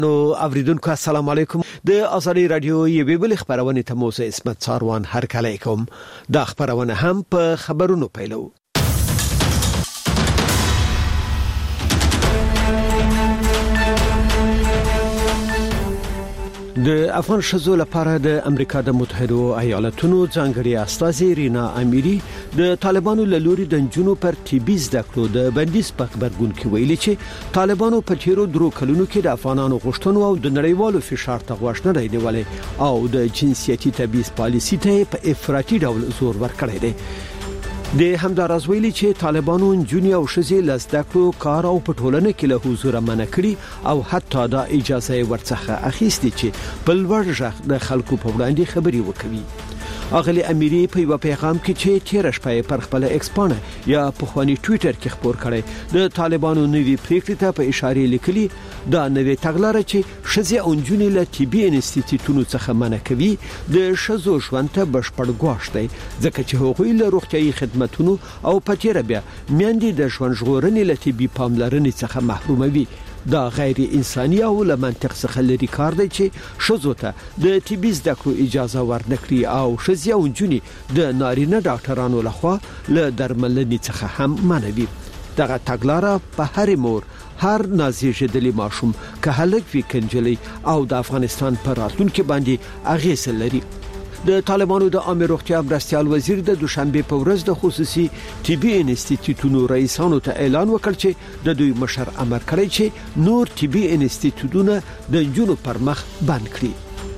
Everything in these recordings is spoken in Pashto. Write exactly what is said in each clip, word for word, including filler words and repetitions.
نو اوریدونکو السلام علیکم د ازادي رادیو یوې بل خبرونه ته موسی اسمت ساروان هر کله کوم دا خبرونه هم په خبرونو پیلو. د افغان شذو لپاره د امریکا د متحده ایالاتونو ځانګړي استازي رینا امیری د طالبانو له لوري د جنونو پر تیبي زده کړو د بندیز په خبرګون کې ویلي چې طالبانو په تیرو درو کلونو کې د افغانانو غوښتنو او د نړیوالو فشار ته غوښتنه دی نیولې او د جنسيتي تبعیض پالیسي ته په افراطي ډول زور ورکړی دی. د همدارز ویلي چې طالبانو جنونی او شذې لزدکړو کار او پټولنه کې له حضور منع کړی او حتی دا اجازه ورڅخه اخیستي چې په لوړ ژغ د خلکو په وړاندې خبري وکړي. اغلی امیری په یو پیغام کې چې تیر شپه پر خپل ایکس پاڼه یا په خواني ټوئیټر کې خبر کړي د طالبانو نوی پریکړه ته په اشاره لیکلي دا نوې تګلارې چې شذې او جنونی له طبي انسټیټیوټونو څخه منع کوي د شذو ژوند ته بشپړ ګواښ دی ځکه چې هغوی له روغتيایي خدماتونو او پټیره بیا میاندې د ژوند ژغورنې له طبي پاملرنې څخه محروموي. دا غیر انساني او له منطق څخه لري کار دی چې شذو ته د طبي زده کړو اجازه ورنکړي او شذې او جنونی د نارینه ډاکټرانو لخوا له درملنې څخه هم منوي. دغه تګلارې په هر مور هر نازیږدلې ماشوم که هلک وی کنجلی او د افغانستان پر راتلونکي باندې اغیز لري. د طالبانو د عامه روغتیا مرستيال وزیر د دوشنبه په ورځ د خصوصي طبي انسټیټیوټونو رئیسانو ته اعلان وکړ چې د دوی مشر امر کړی چې نور طبي انسټیټیوټونه د جنونو پر مخ بند کړي.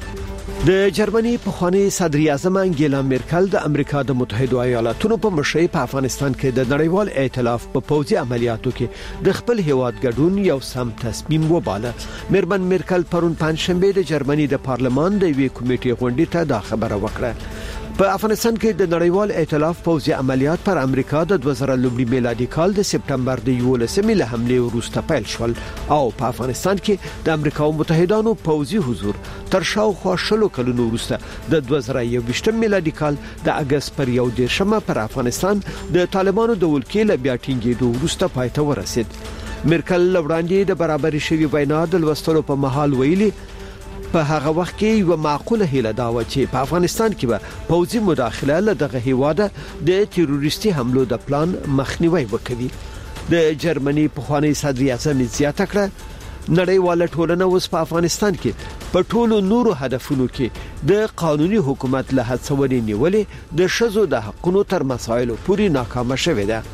د جرمني په خواني صدر اعظم انګیلا مرکل د امریکا د متحده ایالاتونو په مشرۍ په افغانستان کې د نړیوال ائتلاف په پوځي عملیاتو کې د خپل هیواد ګډون یو سم تصمیم وباله. مرمن مرکل پرون پنځشنبه د جرمني د پارلمان د وی کمیټې غونډې ته دا خبره وکړه. په افغانستان کې د نړیوال ائتلاف پوځي عملیات پر امریکا د دوه زره لومړي میلادي کال د سپټمبر د یولسمې له حمله وروسته پیل شول او په افغانستان کې د امریکا متحدانو پوځي حضور تر شاوخوا شلو کلونو وروسته د دوه زره یوویشتم میلادي کال د اگست پر یو دیرشمه پر افغانستان د طالبانو د ولکې له بیا ټینګېدو وروسته پای ته ورسید. مرکل وړاندې د برابرۍ شوی وینا د لوستلو په محل ویلي په هغه وخت کې یو معقوله هیله دا و چې په افغانستان کې به پوځي مداخله له دغه هیواده د تروریستي حملو د پلان مخنیوي وکړي. د جرمني په خواني صدر اعظم زیاته کړه نړیواله ټولنه اوس په افغانستان کې په ټولو نورو هدفونو کې د قانوني حکومت له هڅونې نیولې د شذو د حقونو تر مسایلو پورې ناکامه شوې ده.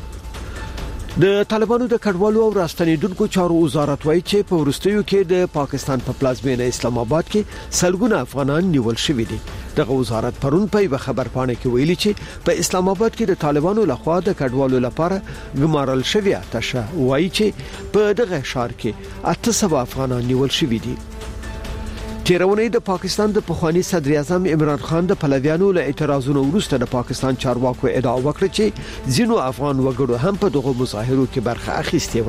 د طالبانو د کډوالو او راستنیدونکو چارو وزارت وایي چې په ورستیو کې د پاکستان په پلازمینه اسلام آباد کې سلګونه افغانان نیول شوي دي. دغه وزارت پرون په یو خبر پاڼه کې ویلي چې په اسلام آباد کې د طالبانو لخوا د کډوالو لپاره ګمارل شوی آتشه وایي چې په دغه ښار کې اته سوه افغانان نیول شوي دي. تیرونی د پاکستان د پخوانی صدر اعظم عمران خان د پلویانو له اعتراضونو وروسته د پاکستان چارواکو ادعا وکړه چې ځینو افغان وګړو هم په دغه مظاهرو کې برخه اخیستې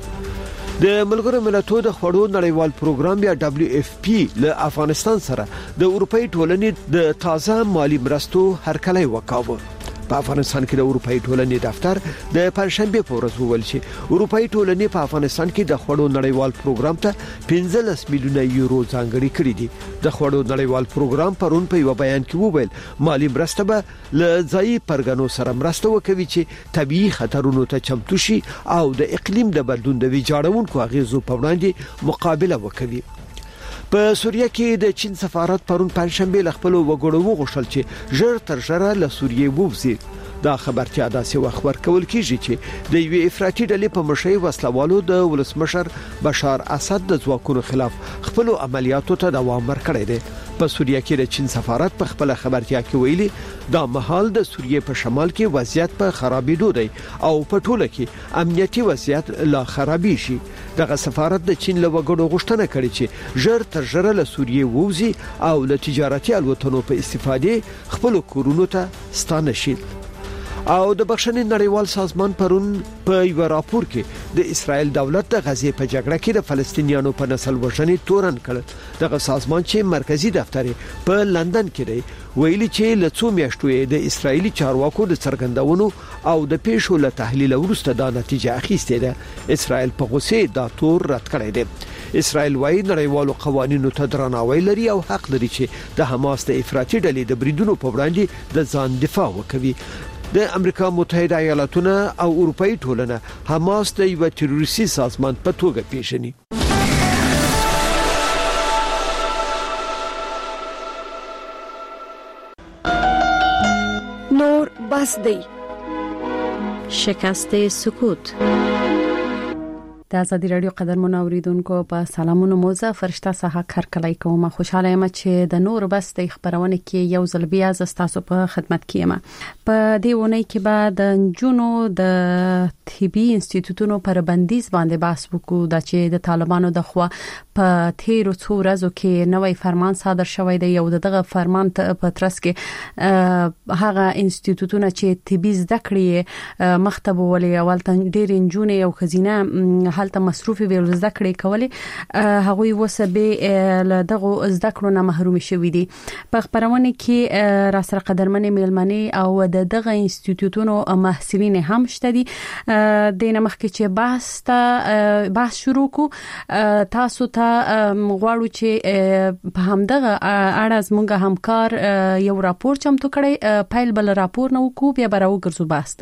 و. د ملګرو ملتونو د خړو نړیوال پروګرام یا دبليو اف پی له افغانستان سره د اروپאי ټولنې د تازه مالی مرستو هرکلی وکاوه. په افغانستان کې د اروپאי ټولنې دفتر د پنځشنبه په ورځ وویل چې اروپאי ټولنې په افغانستان کې د خړو نړیوال پروګرام ته پنځلس میلیونه یورو ځانګړي کړي دي. د خړو نړیوال پروګرام پرون په یو بیان کې وویل مالی مرسته به له ځایي پرګنو سره مرسته وکوي چې طبيعي خطرونو ته چمتو شي او د اقلیم د بدلون د ویجاړونکو اغیزو په وړاندې مقابله وکوي. په سوریه کې د چین سفارت پرون پنځشنبه ل خپل وګړو وغوښتل چې ژر تر ژره له سوریه ووځي. دا خبرتیا داسې وخت ورکول کیږي چې د یو افراطي ډلې په مشرۍ وسلوالو د ولسمشر بشار اسد د ځواکونو خلاف خپل عملیاتو ته دوام ورکړی دی. په سوریه کې د چین سفارت په خپل خبرتیا کې ویلي دا مهال د سوریه په شمال کې وضعیت په خرابېدو دی او په ټوله کې امنیتي وضعیت لا خرابې شي. دغه سفارت د چین له وګړو غوښتنه کړې چې ژر تر ژره له سوریه ووځي او له تجارتي الوتنو په استفادې خپل کورونو ته ستانه شي. او د بخښنې نړیوال سازمان پرون په یو راپور کې د اسرائیل دولت د غزې په جګړه کې د فلسطینیانو په نسل وژنې تورن کړ. دغه سازمان چې مرکزی دفتر په لندن کې دی ویلي چې له څو میاشتو د اسرایلی چارواکو د څرګندونو او د پیښو له تحلیل وروسته دا نتیجه اخیستې ده. اسرائیل په غوسه دا تور رد کړی دی. اسرائیل وايي نړیوالو قوانینو ته درناوی لري او حق لري چې د حماس د افراطي ډلې د بریدونو په وړاندې د ځان دفاع وکړي. د امریکا متحده ایالاتونه او اروپאי ټولنه حماس د یو تروریستي سازمان په توګه پیژني. نور بس دی. شکست سکوت. د ازادي رادیو قدرمن اوریدونکو په سلامونو موزه فرشته سه هر کله کوم خوشاله یم چې د نور بس د خبرونه کې یو ځل بیا ز تاسو په خدمت کې یم. په دې ونې کې بعد د جنونو د طبي انسټیټیوټونو پر بندیز باندې بحث وکړو د چې د طالبانو د خوا په تیرو څو ورځو کې نوې فرمان صادر شوی دی. یو دغه فرمان په ترڅ کې هغه انسټیټیوټونه چې طبي زده کړې مختبو ولې اول ډېر انجونې او خزینه حالت مصروفي ویل زده کړې کولې هغوی وسبه له دغه زده کړو نه محروم شوي دي. په خبرونه کې را سره قدرمنې میلمنې او د دغه انسټیټیوټونو محصلین هم شته دي. د نمخ کې چې بحث ته بحث شروع کو تاسو ته غواړو چې په همدغه اړه زموږ همکار یو راپور چمتو کړي. پایل بل راپور نو کو بیا براو ګرځو باسته.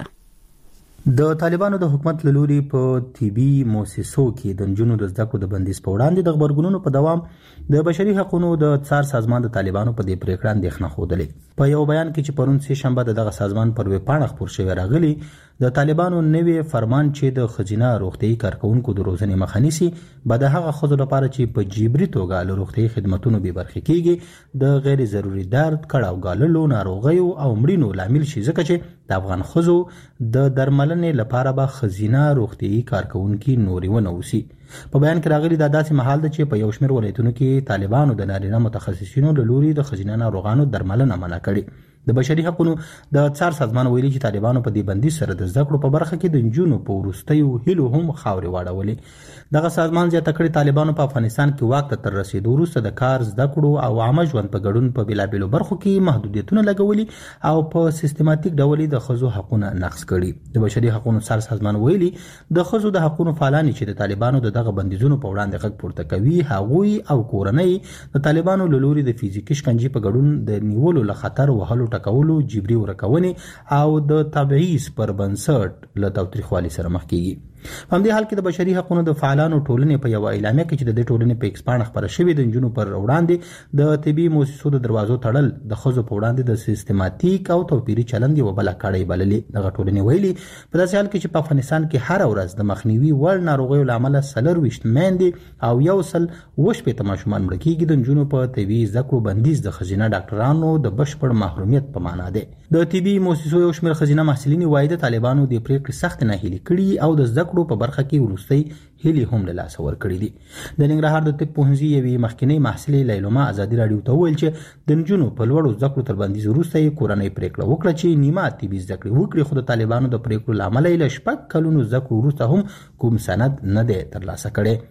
د طالبانو د حکومت لوري په طبي مؤسسو کې د جنونو د زده کړو د بندیز په وړاندې د خبرګونونو په دوام د بشري حقوقو د څار سازمان د طالبانو په دې پریکړه اندېښنه خوده. په یو بیان کې چې پرون سه شنبه دغه سازمان پر ویب پاڼه خبر شوی راغلی د طالبانو نوې فرمان چې د خزینه روغتي کارکونکو د روزنې مخه نیسي به د هغه خزو لپاره چې په جبري توګه له روغتي خدماتونو به برخه کیږي د غیر ضروري درد کړهو غاللو ناروغیو او مړینو لامل شي ځکه چې د افغان خزو د درملنې لپاره به خزینه روغتي کارکونکو نوري ونوسي. په بیان کې راغلي دا داسې محل ده چې په یو شمېر ولایتونو کې طالبانو د نارینه متخصصینو له لوري د خزینه ناروغانو درملنه منع کړې. د بشري حقوقو د څار سازمان ویلي چې طالبانو په دې بندیز سره د زده کړو په برخه کې د جنونو په ورستیو هلو هم خاورې واړولې. دغه سازمان زیاته کړی طالبانو په افغانستان کې واک ته تر رسیدو وروسته د کار زده کړو او عامه ژوند په ګډون په بلابلو برخو کې محدودیتونه لګولي او په سیستماتیک ډول د خزو حقوقونه نقض کړي. د بشري حقوقو څار سازمان ویلي د خزو د حقوقو فعالان چې د طالبانو دغه بندیزونو په وړاندې غږ پورته کوي هغوی او کورنۍ د طالبانو له لوري د فزیکي شکنجې په ګډون د نیولو له خطر وهلو ټکولو جبري ورکونې او د تبعیض پر بنسټ له تاوتریخوالي سره مخ کیږي. په همدې حال کې د بشري حقوقو د فعالانو ټولنې په یو اعلامیه کې چې د دې ټولنې په ایکسپانډ خبره شوې د جنونو پر وړاندې د طبي مؤسسو د دروازو تړل د خزو په وړاندې د سیستماتیک او توپیري چلند یو بل کړی بللې. دغه ټولنې ویلي په داسې حال کې چې په افغانستان کې هر ورځ د مخنیوي وړ ناروغیو لامل سلر وشت مېندې او یو سل وشپې تماشومان مړ کیږي. د جنونو په طبي زکو بندیز د خزینه ډاکټرانو د بشپړ محرومیت په معنا ده. د طبي مؤسسو یو شمېر خزینه محصلین وايي د طالبانو د پریکړې سخت نه هلي کړي او د زده کړو په برخه کې ورستي هلي هم له لاس ور کړی دي. د ننګرهار د طب پوهنځي یوې مخکنی محصلې لیلوما ازادي رادیو ته ویل چې د جنونو په لوړو زده کړو تر بندیز وروسته کورنۍ پریکړه وکړه چې نیمه طبي زده کړې وکړي. خو د طالبانو د پریکړو لامل یې له شپږ کلونو زده کړو وروسته هم کوم سند نه دی ترلاسه کړی.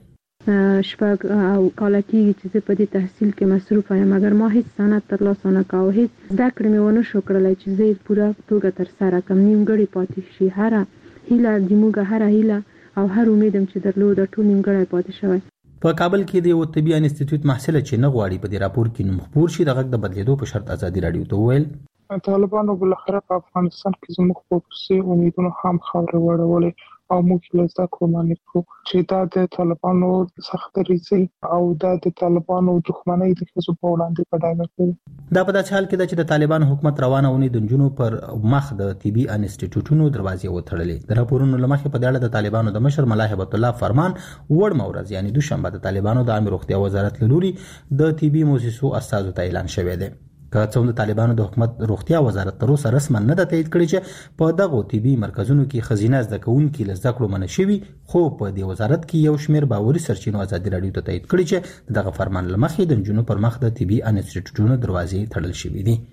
شپږ او کاله کېږي چې په دې تحصیل کې مصروف یم مګر ما هیڅ سند ترلاسه نه کاوه. هیڅ زده کړې مې ونه شو کړلی چې زه یې پوره توګه ترسره کړم. نیمګړې پاتې شي. هره هیله زموږ هره هیله او هر امید چې درلود ټول نیمګړی پاتې شوی. په کابل کې د یو طبي انسټیټیوټ محصله چې نه غواړي په دې راپور کې نوم خپور شي د غږ د بدلیدو په شرط ازادي رادیو ته وویل طالبانو بالاخره په افغانستان کې زموږ په پسې امیدونه هم خاورې واړولې او موږ له زده کړو منع کړو چې دا د طالبانو سخت ریزي او دا د طالبانو دښمنۍ د ښځو په وړاندې په ډاګه کوي. دا په داسې حال کې ده چې د طالبانو حکومت روانه اونۍ د نجونو پر مخ د طبي انسټیټیوټونو دروازې وتړلې. د راپورونو له مخې په دې اړه د طالبانو د مشر ملا هیبت الله فرمان وړ مورز یعنی دوشنبه د طالبانو د عامه روغتیا وزارت له لوري د طبي مؤسسو استازو ته اعلان شوی دی. که څومره د طالبانو د حکومت روغتیا وزارت تر اوسه رسما نه ده تایید کړی چې په دغه طبي مرکزونو کې خزینه زده کوونکي له زده کړو منع شوي، خو په دې وزارت کې یو شمېر باوري سرچینو ازادي رادیو ته تایید کړی چې دغه فرمان له مخې د نجونو پر مخ د طبي انسټیټیوټونو دروازې تړل شوې دي.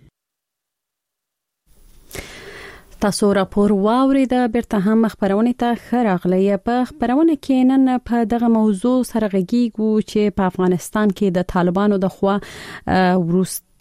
تاسو راپور واورید بیرته هم خبرونه ته خراغلی. په خبرونه کې نن په دغه موضوع سره غږیږو چې په افغانستان کې د طالبانو د خوا وروست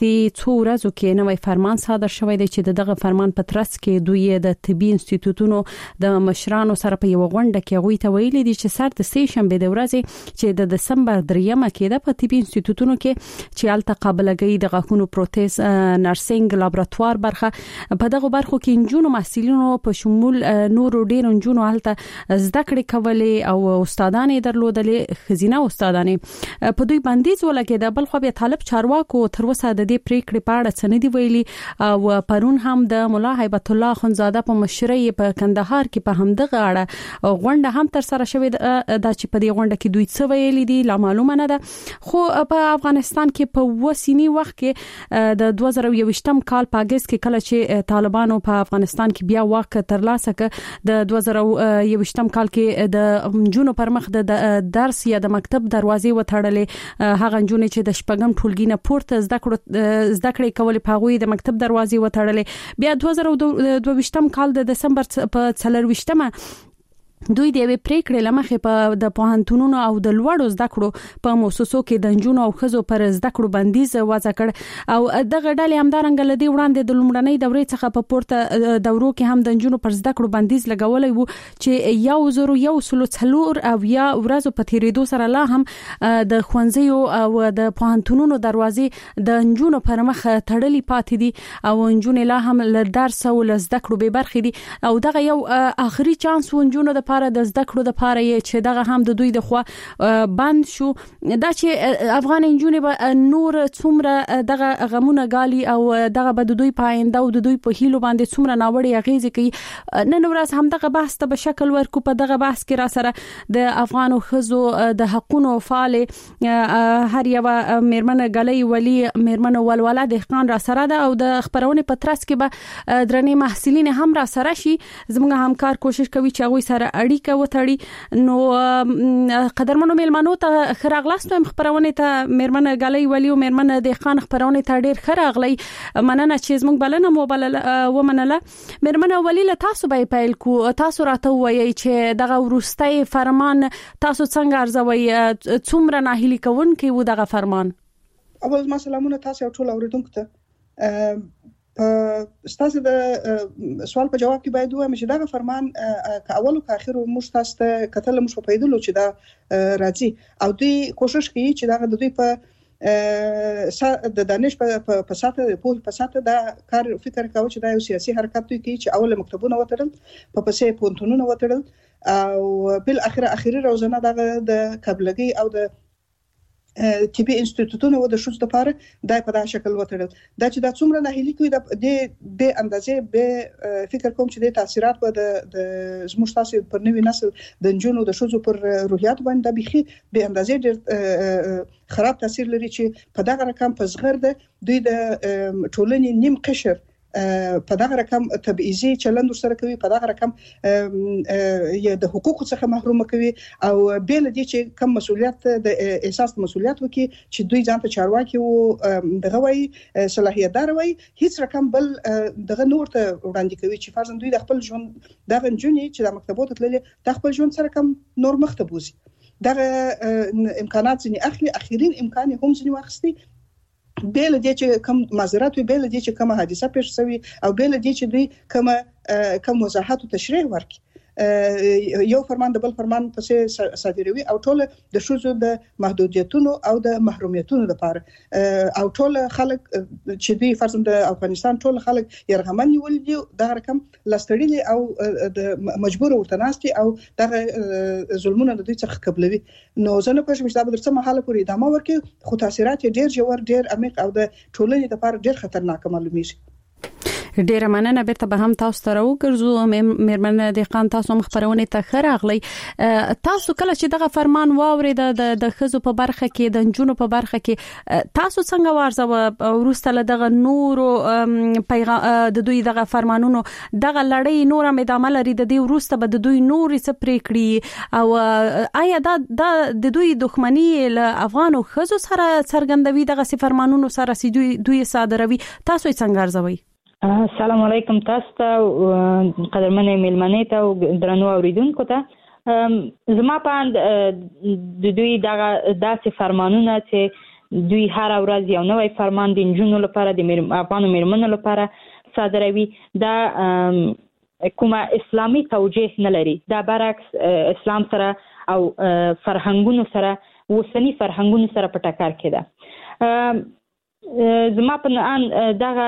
راستي څو ورځو کې نوې فرمان صادر شوی دی چې دغه فرمان په ترڅ کې دوی د طبي انسټیټیوټونو د مشرانو سره په یو غونډه کې غوي ته ویلي دي چې سر د سې شنبه د ورځې چې د دسمبر دریمه کې د طبي انسټیټیوټونو کې چې الته قابلګي د غاښونو پروتز نرسنګ لابراتوار برخه په دغه برخو کې انجونو محصلینو په شمول نور ډیر انجونو الته زده کړې کولې او استادانې درلودلې خزینه استادانې په دوی باندې ولګي د بل خو به طالب چارواکو تر اوسه د دې پریکړې په اړه څه نه دی ویلي او پرون هم د مولا هیبت الله خنزاده په مشرۍ په کندهار کې په همدغه اړه غونډه هم تر سره شوې د چې په دې غونډه کې دوی څه ویلي دي لا معلومه نه ده خو په افغانستان کې په وسینی وخت کې د دوه زره یوویشتم کال په اگست کې کله چې طالبانو په افغانستان کې بیا واک ترلاسه کړ د دوه زره یوویشتم کال کې د جنونو پر مخ د درس یا د مکتب دروازې وتړلې هغه جنونه چې د شپږم ټولګي نه پورته زده کړې زده کړې کولې په غوي د مکتب دروازې وتړلې بیا دوه زره دوه ویشتم کال د دسمبر په څلرويشتمه دوی د وی پریکړې لمخې په د پوهنتونونو او د لوړو زده کړو په مؤسسو کې د انجونو او خزو پر زده کړو بندیز وضع کړ او دغه ډلې همدارنګ لدی وړاندې د لومړنۍ دورې څخه په پورته دورو کې هم د انجونو پر زده کړو بندیز لګولې وو چې یو زرو یو سلو څلور او یا ورځو په تیریدو سره لا هم د خوانځیو او د پوهنتونونو دروازې د انجونو پر مخ تړلې پاتې دي او انجونې لا هم له درس او له زده کړو به برخې دي او دغه یو اخري چانس ونجونو د لپاره د زده کړو لپاره چې دغه هم د دوی د خوا بند شو دا چې افغان انجونې به نور څومره دغه غمونه غالي او دغه به د دوی پاینده او د دوی په هیلو باندې څومره ناوړي اغیزې کوي نن ورځ هم دغه بحث ته په شکل ورکو په دغه بحث کې را سره د افغان خزو د حقونو فعال هر یو میرمن غلي ولی میرمن ولوله دهقان را سره ده او د خبرونه په ترڅ کې به درنې محصلین هم را سره شي زموږ همکار کوشش کوي چې هغه سره اړیکه وتړي نو قدرمنو میلمنو ته خراغلاست هم خبرونه ته میرمن غلي ولی او میرمن دهقان خبرونه ته ډیر خراغلی مننه چې زموږ بلنه موبایل ومنله میرمن ولی له تاسو به پیل کو تاسو راته وایي چې دغه ورستۍ فرمان تاسو څنګه ارزوي څومره ناهیلي کوونکی و دغه فرمان اول ما سلامونه تاسو ټول اوریدونکو ته په ستاسو د سوال په جواب کې باید وایم چې دا فرمان که اول او اخر موږ تاسو ته کتل موږ په پیدلو چې دا راځي او دوی کوشش کوي چې دا د دوی په د دانش په ساته په په ساته دا کار فکر کاوه چې دا یو سیاسي حرکت دوی کوي چې اول مکتبونه وترل په پسې پونتونونه وترل او بل اخر اخري روزنه د قبلګي او د طبي انسټیټیوټونو د شوز لپاره دای په داسې شکل وترل دا چې دا څومره ناهیلي کوي د د اندازې به فکر کوم چې د تاثیرات به د زموږ تاسو پر نوې نسل د جنونو د شوزو پر روحیات باندې بيخي به اندازې ډېر خراب تاثیر لري چې په دغه رقم په صغر ده دوی د ټولنې نیم قشر په دغه رقم تبعیضي چلند سره کوي په دغه رقم یا د حقوقو څخه محروم کوي او بیل دي چې کم مسولیت د احساس مسولیت وکي چې دوی ځان ته چارواکي او دغه وای صلاحیت دار وای هیڅ رقم بل دغه نور ته وړاندې کوي چې فرضاً دوی د خپل ژوند دغه جنونی چې د مکتبونو تللي د خپل ژوند سره کم نور مخته بوزي دغه امکانات ځنی اخلي اخیرین امکان هم ځنی واخستي بیل دي چې کوم معذرت وي بیل دي چې کوم حادثه پیښ شوی او بیل دي چې دوی کوم کوم وضاحت او تشریح ورکړي یو فرمان د بل فرمان پسې صادروي او ټول د شوزو د محدودیتونو او د محرومیتونو لپاره او ټول خلک چې دوی فرضاً د افغانستان ټول خلک يرغمن ولدي دا رقم لاستړي او د مجبور ورتناستي او دغه ظلمونه د دوی څخه قبلوي نو زنه پښه مشته به درڅه محاله پورې ادامه ورکړي خو تاثیرات ډیر جوړ ډیر عمیق او د ټولنې لپاره ډیر خطرناک معلومیږي ډیره مننه بیرته به هم تاسو ته راوګرځو میرمن دهقان تاسو مخبرونه ته خراغلی تاسو کله چې دغه فرمان واورید د د خزو په برخه کې د جنونو په برخه کې تاسو څنګه وارزه ورسته له دغه نور پیغام د دوی دغه فرمانونو دغه لړۍ نور هم ادامه لري د دې ورسته به د دوی نور څه پریکړي او آیا دا د دوی دښمنی له افغانو خزو سره څرګندوي دغه فرمانونو سره سي دوی دوی صادروي تاسو څنګه ارزوي السلام علیکم تاسو ته قدرمنې میلمنې ته او درنو اوریدونکو ته زما په د دوی دغه داسې فرمانونه چې دوی هر ورځ یو نوی فرمان د نجونو لپاره د افغانو میرمنو لپاره صادروي. دا کومه اسلامي توجیه نه لري، دا برعکس اسلام سره او فرهنګونو سره اوسنی فرهنګونو سره په ټکر کې ده. زما په نظر دغه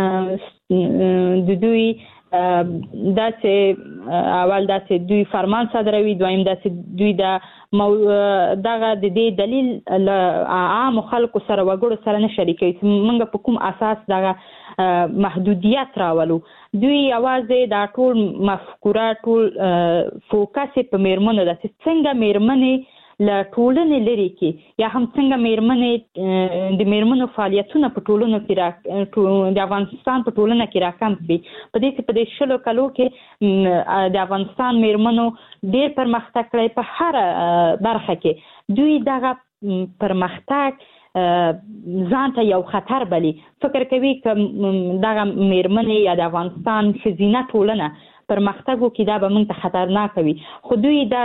د دوی داسې اول داسې دوی فرمان صادروي، دویم داسې دوی د دغه د دې دلیل له عام خلکو سره وګړو سره نه شریکوي چې موږ په کوم اساس دغه محدودیت راولو. دوی یوازې دا ټول مفکوره ټول فوکس په میرمنو ده چې څنګه میرمنې له ټولنې لرې کې یا هم څنګه میرمنې د میرمنو فعالیتونه په ټولنو کې را د افغانستان په ټولنه کې راکم کړي. په دې چې په دې شلو کلو کې د افغانستان میرمنو ډېر پرمختګ کړی په هر برخه کې. دوی دغه پرمختګ ځان ته یو خطر بلی، فکر کوي که دغه میرمنې یا د افغانستان ښځینه ټولنه پرمختګ وکړي دا به موږ ته خطرناک وي. خو دوی د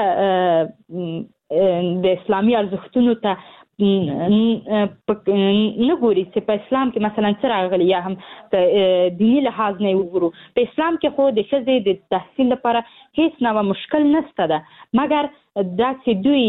د اسلامي ارزښتونو ته نه ګوري چې په اسلام کې مثلا څه راغلي یا هم دیني لحاظ نه وګورو. په اسلام کې خو د ښځې د تحصیل لپاره هیڅ نوع مشکل نشته ده، مګر دا چې دوی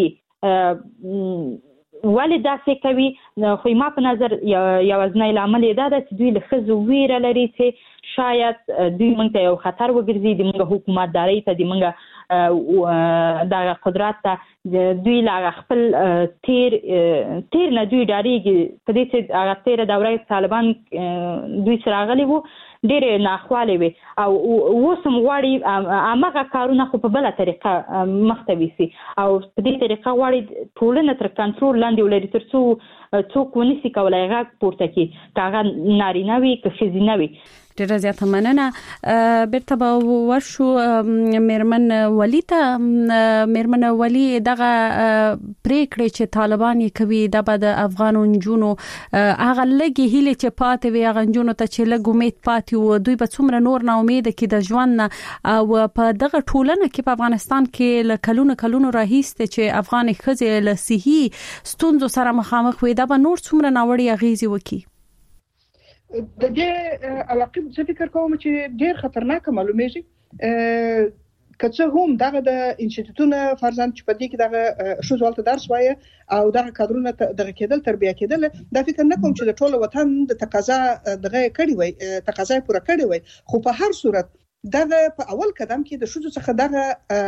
ولې داسې کوي خو ما په نظر یوازینی لامل یې دا ده چې دوی له ښځو ویره لري چې شاید دوی موږ ته یو خطر وګرځي، د موږ حکومتدارۍ ته د موږ دغه قدرت ته دوی له خپل تیر تیر نه دوی ډارېږي. په دې چې هغه تېره دوره طالبان دوی سره راغلي وو ډېرې ناخوالې وې او اوس هم غواړي هماغه کارونه خو په بله طریقه مخته ویسي او په دې طریقه غواړي ټولنه تر کنټرول لاندې ولري تر څو څوک ونسي کولی غږ پورته کړي، که هغه نارینه وي که ښځینه وي. ډیره زیاته مننه. بیرته به ورشو میرمن ولی ته. میرمن ولی دغه پریکړې چې طالبان یې کوي د به د افغان نجونو هغه لګي هیله چې پاتې وي هغه نجونو ته چې لګ امید پاتې و، دوی به څومره نور نه امید کې د ژوند او په دغه ټولنه کې په افغانستان کې ل کلونو کلونو راهیسته چې افغان ښځې له صحي ستونزو سره مخامخ وي، دا به نور څومره ناوړي اغیزې وکړي. د دې علاقه څه فکر کوم چې ډېر خطرناک معلومیږي. که څه هم دغه د انسټیټیوټونو فرزند چې په دې کې دغه شوزوالته درس وایي او دغه کادرونه دغه کېدل تربیه کېدل، دا فکر نه کوم چې د ټولو وطن د تقاضا دغه کړي وي تقاضا پوره کړي وي. خو په هر صورت دغه په اول قدم کې د شوزو څخه دغه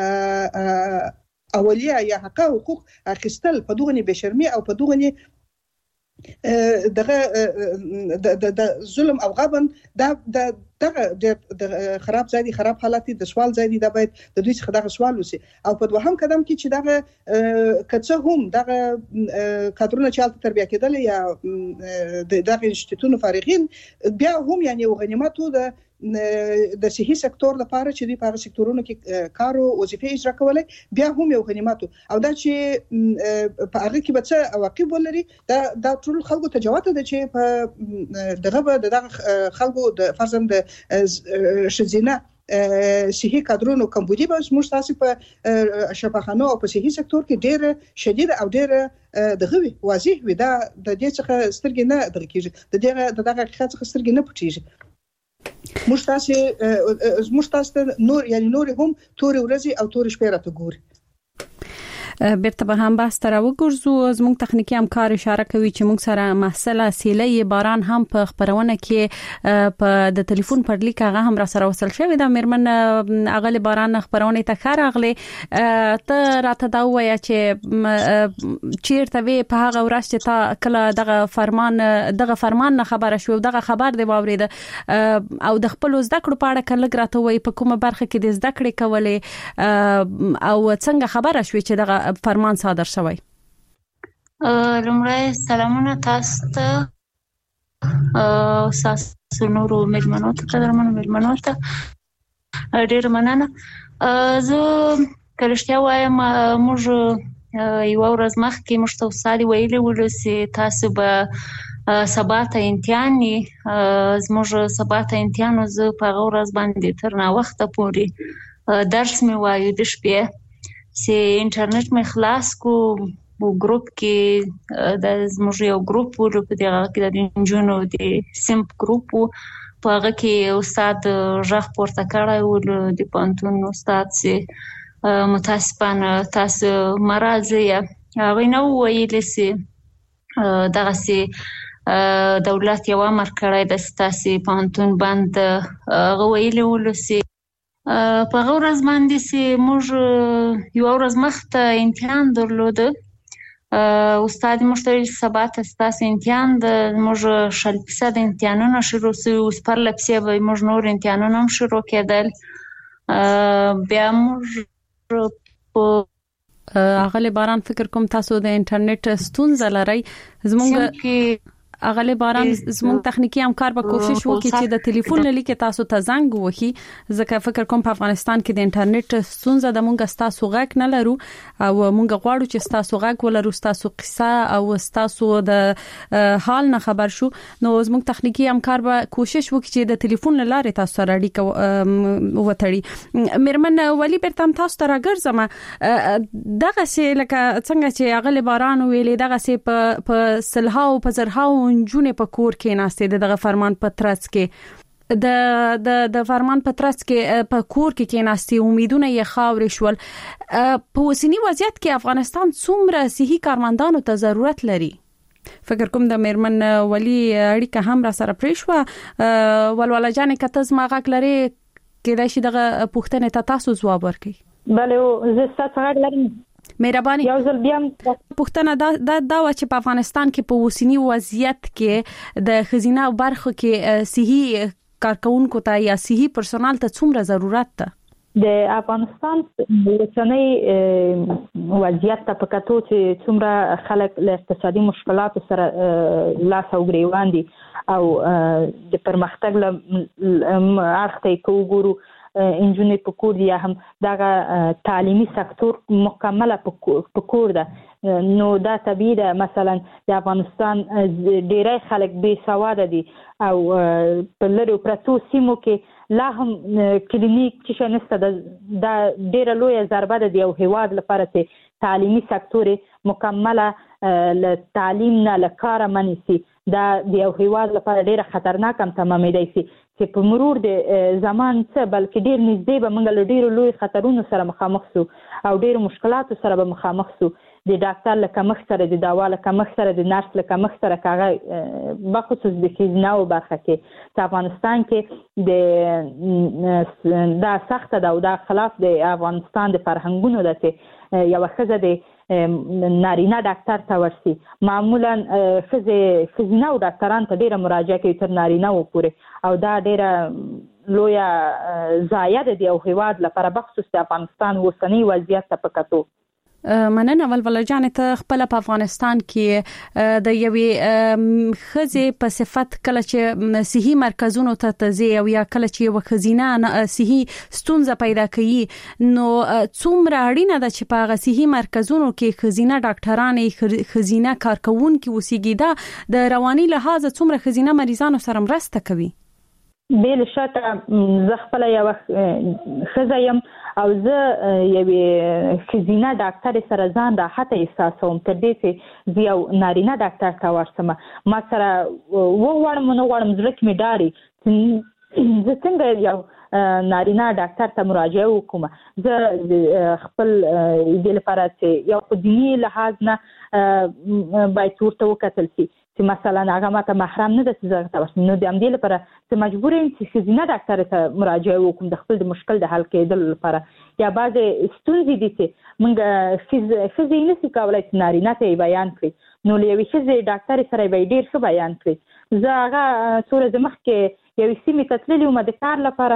اولیه یا حق او حقوق اخیستل په دغه بشرمي او په دغه دغه د ظلم او غبن دا دغه د خراب ځای دی، خراب حالت د سوال ځای دی، دا باید د دوی څخه دغه سوال وسی. او په دوهم قدم کې چې دغه کڅه هم دغه کادرونه چې حالت تربیه کېدل یا دغه انسټیټیوټونو فارغین بیا هم یعنی غنیمتو د د صحي سکتور لپاره چې دی په هغه سکتورونو کې کار او وظیفه اجرا کولای بیا هم یو غنیمتو او دا چې په هغه کې به څه عواقب ولري دا دا ټول خلکو ته جواب ده چې په دغه دغه خلکو د فرزند شزینه صحي کادرونو کمبودي به موږ تاسو په شفاخانو او په صحي سکتور کې ډېر شدید او ډېر دغه وی واضح وي. دا د دې څخه سترګې نه درکېږي، د دې دغه حقیقت څخه سترګې نه پټېږي. موږ تاسو موږ تاسو نور یعنی نور هم تور ورځي او تور شپه راته ګوري. بیرته به هم بحث تر وګرځو. زموږ تخنیکی همکار اشاره کوي چې موږ سره محصله سیلې باران هم په خبرونه کې په د ټلیفون پر لیک هغه هم را سره وصل شوی دا میرمن اغلی باران خبرونه ته خار اغلی ته راته دا وایي چې چیرته وی په هغه ورځ چې تا کله دغه فرمان دغه فرمان خبره شو دغه خبر دی واورید او د خپل زده کړو په اړه کله راته وایي په کومه برخه کې د زده کړې کولې او څنګه خبره شو چې دغه فرمان صادر شوی. لومړی سلامونه تاسو ته او تاسو نورو مېلمنو ته قدرمنو مېلمنو ته ډېر مننه. زه کلهشتیا وایم موږ یو ورځ مخکې موږ ته وسالي ویلي ول چې تاسو به سبا ته امتحان ني زموږ سبا ته امتحان زه په هغه ورځ باندې تر نا وخته پورې درس مې وایو د شپې چې انټرنیټ مې خلاص کو ګروپ کې د زموږ یو ګروپ ورو په دغه کې د انجونو د سیمپ ګروپ په هغه کې استاد ژغ پورته کړی و د پانتون استاد سي متاسفانه تاسو مرزه هغه نو ویل سي دغه سي دولت یو امر کړی د ستاسي پانتون بند غویل ولسی په غوړز باندې سي موږ یو ورځ مخته امتحان درلود استاد مشتری سبات ستاسي امتحان د موږ شل فیصد امتحانونه شروع سو اوس پر لپسه به موږ نور امتحانونه هم شروع کېدل بیا موږ اغلی باران فکر کوم تاسو د انټرنیټ ستونزه لرئ زموږ اغلی باران زموږ تخنیکی همکار به کوشش وکړي چې د ټلیفون للیکه تاسو ته زنګ وکړي ځکه فکر کوم په افغانستان کې د انټرنیټ ستونزه د مونږ تاسو غږ نه لرو او مونږ غواړو چې تاسو غږ ولرو تاسو قصه او تاسو د حال نه خبر شو نو زموږ تخنیکی همکار به کوشش وکړي چې د ټلیفون لاره تاسو سره اړیکه وتړي مرمن ولی برتم تاسو ته راګرځم دغه سي لکه څنګه چې اغلی باران ویلې دغه سي په سلهاو په زرهاو جونې په کور کې ناشته دغه فرمان پترڅ کې د د د فرمان پترڅ کې په کور کې کې ناشته امیدونه یې خاورې شول په وسنی وضعیت کې افغانستان څومره صحي کارمندانو ته ضرورت لري فکر کوم د میرمن ولی اړیکه هم را سره پریښو ولولا جان کته زما غږ لري کېدای شي دغه پوښتنه ته تاسو ځواب ورکړئ بله زه تاسو غږ لرم مهرباني یو ځل بیا پوښتنه دا دا دا چې په افغانستان کې په وسنی وضعیت کې د خزینه برخه کې صحي کارکونکو ته یا صحي پرسونال ته څومره ضرورت ده د افغانستان وسنی وضعیت ته په کتو چې څومره خلک له اقتصادي مشکلاتو سره لاس او ګریوان دي او د پرمختګ له اړخ ته کوګورو انجونې په کور یا هم دغه تعلیمي سکتور مکمله په کور ده نو دا طبیعي ده مثلا د افغانستان ډیری خلک بې سواده دي او په لرو پرتو سیمو کې لا هم کلینیک چې نشته دا ډیره لویه ضربه ده د یو هیواد لپاره چې تعلیمي سکتور مکمله له تعلیم نه له کاره منیسي دا د یو هیواد لپاره ډیره خطرناک هم تمامېدای شي چې په مرور د زمان څخه بلکې ډیر نږدې به موږ له ډیرو لوی خطرونو سره مخامخ سو او ډیرو مشکلاتو سره به مخامخ سو د ډاکټر له کمښت سره د دوا له کمښت سره د نرس له کمښت سره کاغه بخصوص د خزینه او برخه کې په افغانستان کې د دا سخت ده او دا خلاف د افغانستان د فرهنګونو ده چې یو ښځه د نارینه ډاکټر ته ورسي معمولا ښځې ښځینه او ډاکټران ته ډیره مراجعه کوي تر نارینه و پورې او دا ډیره لویه ضایعه ده د یو هیواد لپاره بخصوص د افغانستان وسنی وضعیت ته په کتو مننه ولولا جان ته خپل په افغانستان کې د یوې خزې په صفت کله چې صحي مرکزونو ته تزي او یا کله چې یو خزینه صحي ستونزه پیدا کوي نو څومره اړینه ده چې په صحي مرکزونو کې خزینه ډاکټرانې خزینه کارکونکو وسیږي دا د رواني لحاظ څومره خزینه مریضانو سره مرسته کوي بل شکه زه خپل یو خزه يم او زه یوې خزینه ډاکټر سره ځان راحت احساسوم تر دې چې یو نارینه ډاکټر ته ورسم ما سره وغواړم نو غواړم زړه کې مې ډاري زه څنګه یو نارینه ډاکټر ته مراجعه وکم زه خپل د لپاره چې یو په دیني لحاظ نه باید ورته وکتل شي چې مثلا هغه ماته محرم نه ده چې زه ورته نو د همدې لپاره چې مجبور یم چې ښځینه ډاکټر ته مراجعه وکړم د خپل د مشکل د حل کېدلو لپاره یا بعضې ستونزې دي چې موږ ښځې نشي کولی چې نارینه ته یې بیان کړي نو له یوې ښځې ډاکټرې سره به یې ډېر ښه بیان کړي زه هغه څو ورځې مخکې یوې سیمې ته تللې وم د کار لپاره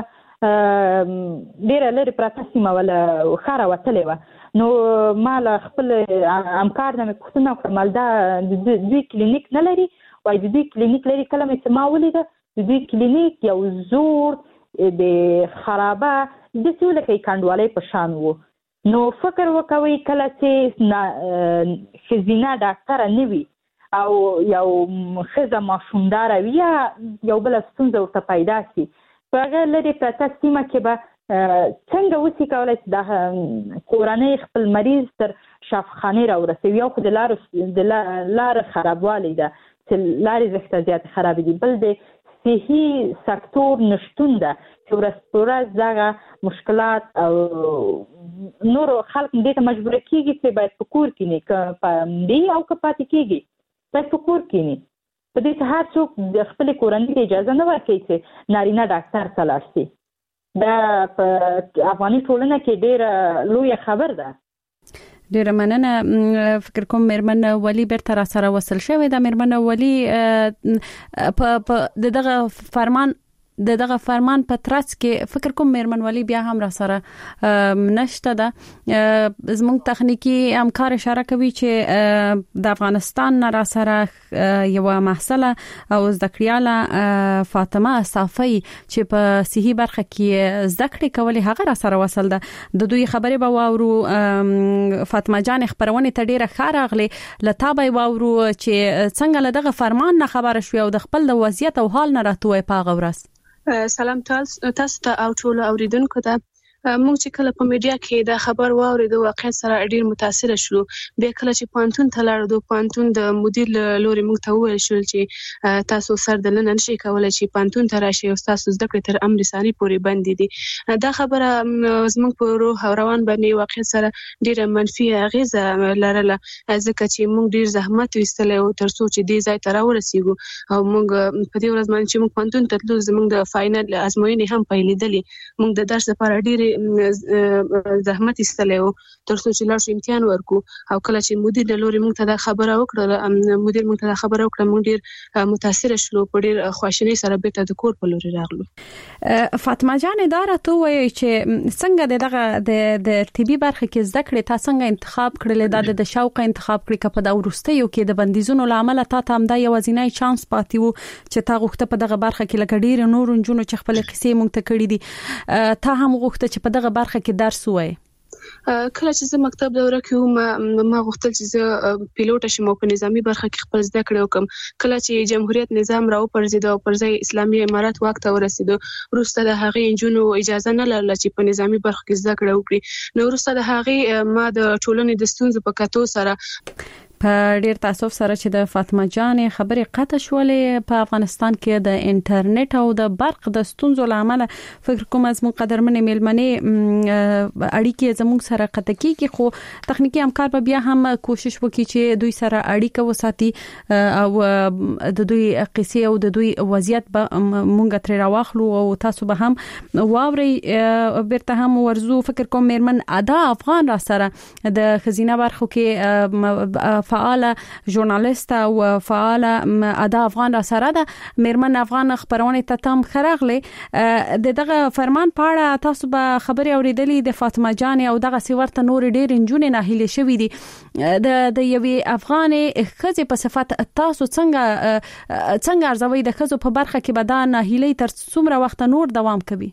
ډېره لرې پرته سیمه وله ښه راوتلې وه نو ما له خپل همکار نه مې پوښتنه وکړه دا دوی کلینیک نه لري وایي د دوی کلینیک لري کله مې چې ما ولیده د دوی کلینیک یو زوړ د خرابه داسې و لکه یې کنډوالۍ په شان و نو فکر وکوئ کله چې ښځینه ډاکټره نه وي او یو ښځه ماشومداره وي یا یو بله ستونزه ورته پیدا شي په هغه لرې پرته سیمه کې به څنګه وسی کولای چې د کورنۍ خپل مریض تر شفاخانه راورسوي او د لار د لار خرابوالی ده چې لارې زښته زیات خراب دي. بل د صحي سکتور نشټون ده چې ورځ په ورځ دغه مشکلات او نور خلک دې ته مجبور کیږي چې باید په کور کې نه ک پاندې او ک پاتې کیږي باید په کور کې نه په دې ته هر څوک د خپل کورنۍ ته اجازه نه ورکوي چې نارینه ډاکټر ته لاړ شي. دا په افغاني ټولنه کې ډېره لویه خبر ده. ډیره مننه. فکر کوم میرمن ولی بیرته را سره وصل شوې ده. میرمن ولی په دغه فرمان د دغه فرمان په ترڅ کې فکر کوم میرمن ولی بیا هم را سره نشته ده. زموږ تخنیکی همکار اشاره کوي چې د افغانستان را سره یو محصله او زدکړیاله فاطمه صافی چې په صحي برخه کې زدکړې کولې هغه را سره وصل ده. د دوی خبرې به واورو. فاطمه جان خبرونه ته ډیره ښه راغلې. لته به واورو چې څنګه له دغه فرمان نه خبره شوې او د خپل د وضعیت او حال نه راټوي په غورس. سلام تاسو ته او ټول اوریدونکو ته. موږ چې کله په میډیا کې دا خبر واورېدو واقعا سره ډیر متاثر شولو. به کله چې پانتون ته لاړو پانتون د مدیر لوري موږ ته وویل شول چې تاسو سر دلنه نشئ کولای چې پانتون ته راشي او تاسو زده کړې تر امر ثاني پورې بندې دي. دا خبره زموږ په روح او روان باندې واقعا سره ډیره منفي اغیزه لرله ځکه چې موږ ډیر زحمت وستلې او تر څو چې دې ځای ته راورسیږو او موږ په دې ورځ باندې چې موږ پانتون ته تلو زموږ د فاینل ازموینې هم پیلېدلې. موږ د درس لپاره ډیر زحمت استلو تر څو چې لاړ شو امتحان ورکو او کله چې مدیر د لوري موږ ته دا خبره وکړه مدیر موږ ته دا خبره وکړه موږ ډیر متاثر شلو په ډیر خوشحالي سره بیرته د کور په لوري راغلو. فاطمه جان اداره ته وایي چې څنګه دغه د د طبي برخه کې زده کړې تا څنګه انتخاب کړل د شوق انتخاب کړې کپ د ورستیو کې د بندیزونو لامل تا ته هم دا یو ځینای چانس پاتې وو چې تا غوښته په دغه برخه کې لکه ډیر نور جنونو چې خپل قصې موږ ته کړې دي تا هم غوښته چې په دغه برخه کې درس وای. کله چې زه مکتب دوره کې وم ما غوښتل چې زه پیلوټ شم او په نظامی برخه کې خپل زده کړې وکم. کله چې جمهوریت نظام راو پرځید او پر ځای اسلامي امارات واک ته ورسېدو وروسته د هغې انجونو اجازه نه لرله چې په نظامی برخه کې زده کړې وکړي. نو وروسته د هغې ما د ټولنې د ستونزو په کتو سره په ډیر تاسف سره چې د فاطمه جان خبرې قطع شولې په افغانستان کې د انټرنیټ او د برق د ستونزو لامل فکر کوم از مو قدرمن میلمنې اړیکې زموږ سره قطع کیږي خو تخنیکی همکار به بیا هم کوشش وکړي چې دوی سره اړیکه وساتي او د دوی قصې او د دوی وضعیت به مونږ تر راوخلو او تاسو به هم واوري. بیرته هم ورزو فکر کوم میرمن ادا افغان را سره د خزینه برخو کې فعال ژورنالیست او فعال ادا افغان را سره ده. میرمن افغان خبرونه ته تم خراغله د دغه فرمان په اړه تاسو به خبري اوریدلې د فاطمه جان او دغه سیورته نور ډیر انجونې نه هلي شوې دي د د یوې افغانې خزه په صفات تاسو څنګه څنګه ارزوي د خزو په برخه کې بدان نه هلي تر څومره وخت نور دوام کوي.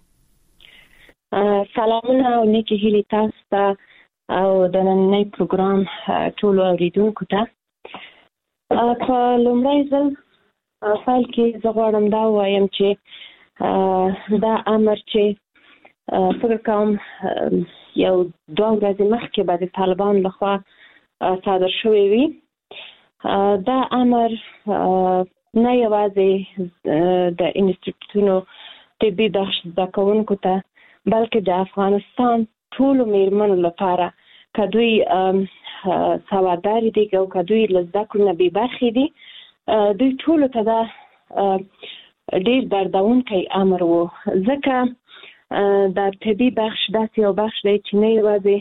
سلامونه او نیکی هلي تاسو ته او د نننۍ پروګرام ټول اوریدونکو ته. په لومړي ځل فایل کې زه غواړم دا وایم چې دا امر چې فکر کوم یو دوه ورځې مخکې به د طالبان لخوا صادر شوی وي. دا امر نه یوازې د انسټیټیوټونو طبي زده کوونکو ته بلکې د افغانستان ټولو میرمنو لپاره که دوی سواداري دي او که دوی له زده کړو نه بې برخې دي دوی ټولو ته دا ډېر دردونکی امر و ځکه د طبي بخش داسې یو بخش دی چې نه یوازې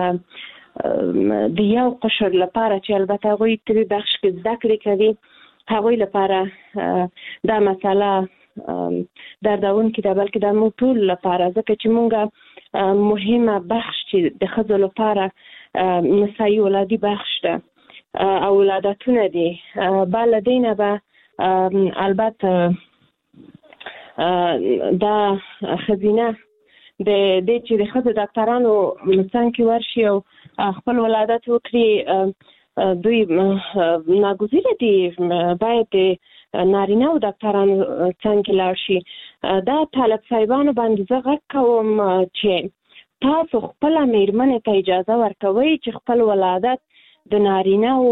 د یو قشر لپاره چې البته هغوی طبي بخش کې زده کړې کوي هغوی لپاره دا مسله دردونکې ده بلکې د موږ ټول لپاره ځکه چې موږ مهمه بخش چې د ښځو لپاره نسایي ولادي بخش ده او ولادتونه دي. بل له دې نه به البته دا ښځینه د دې چې د ښځو ډاکټرانو څنګ کې ورشي او خپل ولادت وکړي دوی ناګزیره دي باید نارینه او ډاکټرانو څنګه لاړ شي. دا طالب صاحبانو باندې زه غږ کوم چې تاسو خپل میرمنې ته اجازه ورکوئ چې خپل ولادت د نارینه او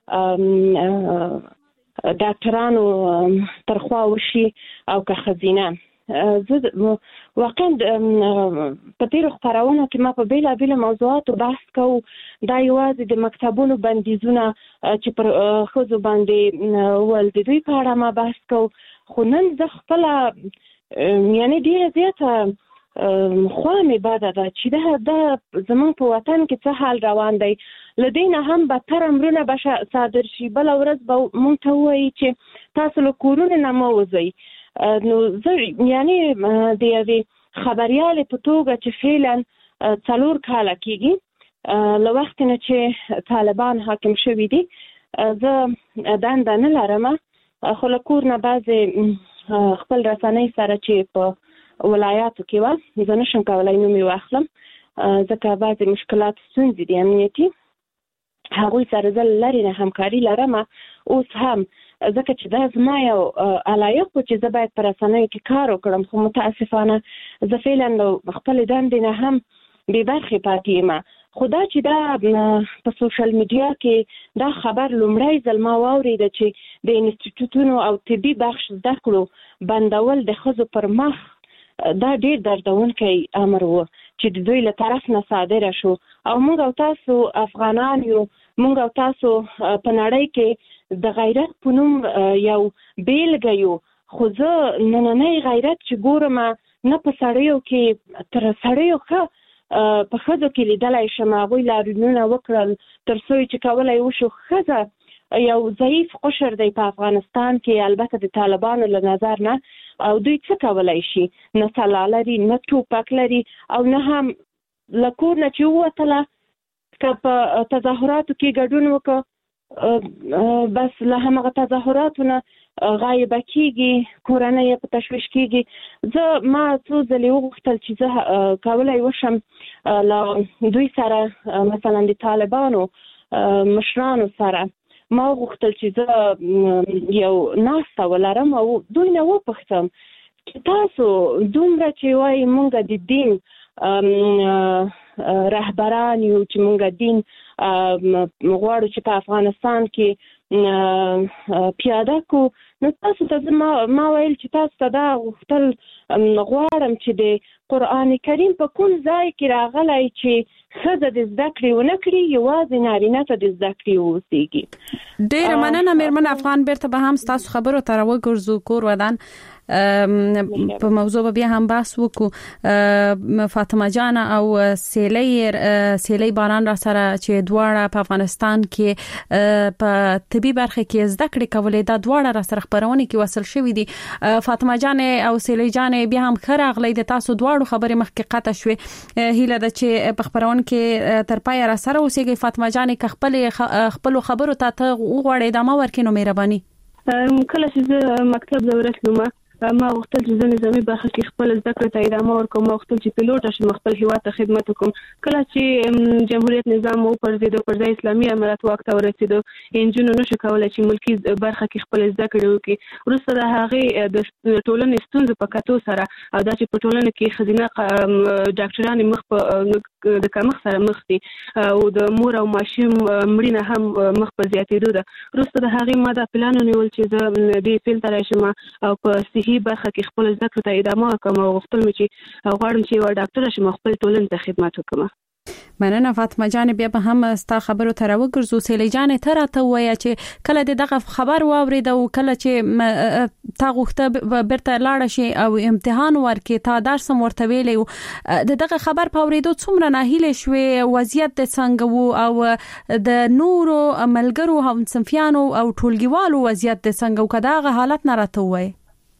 ډاکټرانو ترخوا وشي او که خزینه. زه واقعا په تیرو خپرونو کې ما په بیلابیلو موضوعاتو بحث کوو. دا یوازې د مکتبونو بندیزونه چې پر ښځو باندې ول د دوی په اړه ما بحث کوو، خو نن زه خپله یعنې ډېره زیاته خوا مې بده ده چې دا زموږ په وطن کې څه حال روان دی. له دې نه هم بدتر امرونه به صادر شي. بله ورځ به موږ ته ووایي چې تاسو له کورونو نه مه وځئ. نو زه یعنې د یوې خبریالې په توګه چې فعلا څلور کاله کېږي له وخت نه چې طالبان حاکم شوي دي، زه دنده نه لرم، خو له کور نه بعضې خپل رسنۍ سره چې په ولایاتو کې وه زه نشم کولی نوم یې واخلم ځکه بعضې مشکلات ستونزې دي امنیتي، هغوی سره زه لرې نه همکاري لرم. اوس هم ځکه چې دا زما یو علایق و چې زه باید په رسنیو کې کار وکړم، خو متاسفانه زه فعلا خپلې دندې نه هم بې برخې پاتې یم. خو دا چې دا په سوشل میډیا کې دا خبر لومړی ځل ما واورېده چې د انسټیټوټونو او طبي بخش زده کړو بندول د ښځو پر مخ، دا ډېر دردونکی امر و چې د دوی له طرف نه صادره شو. او موږ او تاسو افغانان یو، موږ او تاسو په نړۍ کې د غیرت په نوم یو بیلګه یو، خو زه نننی غیرت چې ګورم نه په سړیو کې تر سړیو ښه په ښځو کې لیدلی شم. هغوی لاریونونه وکړل تر څو چې کولی وشو. ښځه یو ضعیف قشر دی په افغانستان کې، البته د طالبانو له نظر نه، او دوی څه کولی شي؟ نه سلاح لري، نه ټوپک لري، او نه هم له کور نه چې ووتله که په تظاهراتو کې ګډون وکړه بس له همغه تظاهراتو نه غایبه کېږي، کورنۍ یې په تشویش کېږي. زه ما څو ځلې وغوښتل چې زه کولی وشم له دوی سره مثلا د طالبانو مشرانو سره ما وغوښتل چې زه یو ناسته ولرم او دوی نه وپوښتم چې تاسو دومره چې وایي موږ د دین رهبران یو چې موږ دین غواړو چې په افغانستان کې پیاده کو، نو تاسو ته ما ویل چې تاسو ته دا غوښتل غواړم چې د قرآن کریم په کوم ځای کې راغلی چې ښځه د زده کړې ونه کړي، یوازې نارینه ته د زده کړې واوسېږي. ډېره مننه مېرمن افغان. بیرته به هم ستاسو خبرو ته راوګرځو. کور ودان په موضوع به بیا هم بحث وکړو. فاطمه جان او سیلی سیلی باران را سره چې دواړه په افغانستان کې په طبي برخه کې زده کړې کولې، دا دواړه را سره خبرونه کې وصل شوې دي. فاطمه جان او سیلی جان بیا هم خره اغلې د تاسو دواړو خبرې مخکې قطع شوې. هیله ده چې په خبرونه کې تر پای را سره اوسېږي. فاطمه جان که خپل خپل خبرو ته ته وغواړې ادامه ورکړې نو مهرباني. کله چې زه مکتب ته ورسېدم ما غوښتل چې زه نظامي برخه کې خپل زده کړې ته ادامه ورکوم. ما غوښتل چې پیلوټ شم، خپل هیواد ته خدمت وکړم. کله چې جمهوریت نظام وپرځېد، پر ځای اسلامي امارات واک ته ورسېدو، نجونو نشو کولای چې ملکي برخه کې خپل زده کړې وکړي. وروسته د هغې د ټولنې ستونزو په کتو سره او دا چې په ټولنه کې ښځینه ډاکټرانې مخ په د کمښت سره مخ دي او د مور او ماشوم مړینه هم مخ په زیاتېدو ده. وروسته د هغې ما دا پلان ونیول چې زه دې فیلډ ته راشم او په صحي برخه کې خپل زده کړو ته ادامه ورکړم او غوښتل مې چې غواړم چې یوه ډاکټره شم او خپل ټولنې ته خدمت وکړم. مننه فاطمه جان. بیا به هم ستا خبرو ته راوګرځو. سیلی جان ته راته وایه چې کله د دغه خبر واورېده او کله چې تا غوښته بیرته لاړه شي او امتحان ورکې، تا درس هم ورته ویلی و، د دغه خبر په اورېدو څومره ناهیلې شوې؟ وضعیت د څنګه و او د نورو ملګرو همصنفیانو او ټولګیوالو وضعیت د څنګه و؟ که دغه حالت نه راته ووایې.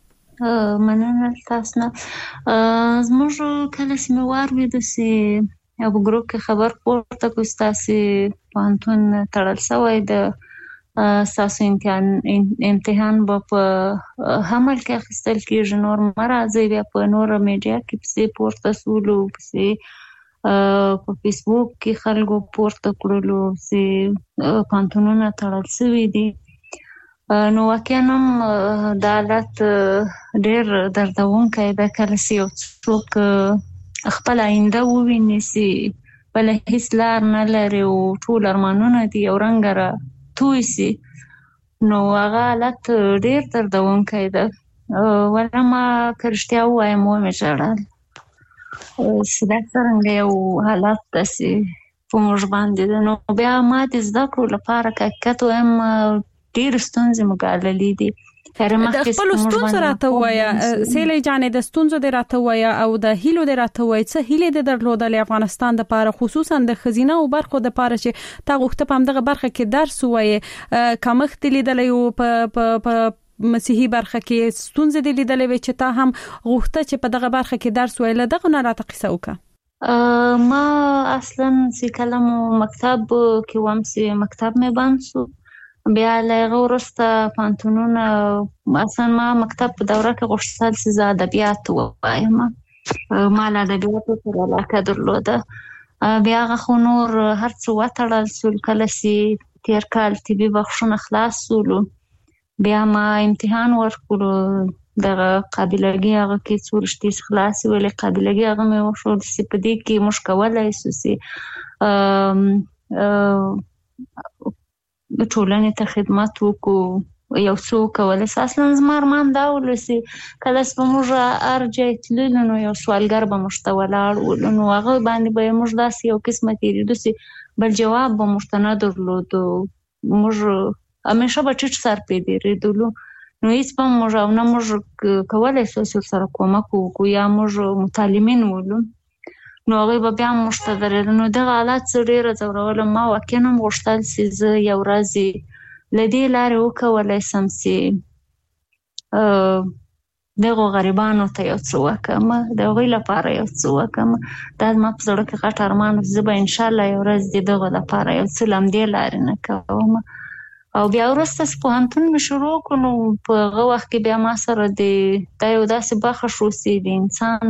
مننه تاسو نه. زموږ کله چې مې واورېده چې یو په ګروپ کې خبر پورته کړو ستاسې پوهنتون تړل شوی، د ستاسو امتحان امتحان به په حمل کې اخیستل کېږي، نور مه راځئ. بیا په نوره میډیا کې پسې پورته سولو، پسې په فیسبوک کې خلکو پورته کړلو چې پانتونونه تړل شوي دي. نو واقعا دا حالت ډېر دردونکی ده کله چې یو څوک خپل آینده وویني چې بله هېڅ لار نه لري او ټول ارمانونه دي یو رنګه را توی سي، نو هغه حالت ډېر دردونکی ده. ولی ما که رښتیا ووایم ومې ژړل چې دا څرنګه یو حالت داسې په موږ باندې ده. نو بیا ما د زده کړو لپاره که حقیقت ووایم ډېرې ستونزې مو ګاللې دي. د خپلو ستونزو راته ووایه سیلۍ جانې، د ستونزو دې راته ووایه او د هیلو دې راته ووایه. څه هیلې دې درلودلې افغانستان دپاره، خصوصا د ښځینه‌و برخو دپاره چې تا غوښته په همدغه برخه کې درس ووایې، کمښت دې لیدلی و په مسیحي برخه کې، ستونزې دې لیدلې وې چې تا هم غوښته چې په دغه برخه کې درس ووایې. له دغو نه راته قصه وکړه. ما اصلا چې کله مو مکتب کې وم چې مکتب مې بند شو، بیا له هغه وروسته پوهنتونونه اصلا ما مکتب په دوره کې غوښتل چې زه ادبیات ووایم، ما له ادبیاتو سره علاقه درلوده. بیا هغه خو نور هر څه وتړل شول. کله چې تېر کال طبي بخښونه خلاص شولو بیا ما امتحان ورکړو، دغه قابلګي هغه کې څو رشتې خلاصې ویلې، قابلګي هغه مې وښود چې په دې کې موږ کولی شو چې ټولنې ته خدمت وکړو، یو څه وکولی شو. اصلا زما ارمان دا ولو چې کله چې به موږ هر ځای تللو نو یو سوالګر به موږ ته ولاړ ولو، نو هغه باندې به موږ داسې یو قسمه تېرېدو چې بل جواب به موږ ته نه درلودو، موږ همیشه به ټیټ سر پې تېرېدلو، نو هېڅ به موږ او نه موږ کولی شو چې ورسره کومک وکړو یا موږ متعلمین ولو، نو هغوی به بیا موږ ته درېدل. نو دغه حالت زه ډېره ځورولم. ما واقعا هم غوښتل چې زه یو ورځ له دې لارې وکولی شم چې دغو غریبانو ته یو څه وکړم، د هغوی لپاره یو څه وکړم. دا زما په زړه کې غټ ارمان و چې زه به انشاءالله یو ورځ د دغو لپاره یو څه له همدې لارې نه کوم. او بیا وروسته چې پوهنتون مې شروع کړو نو په هغه وخت کې بیا ما سره د دا یو داسې بخښ شو چې د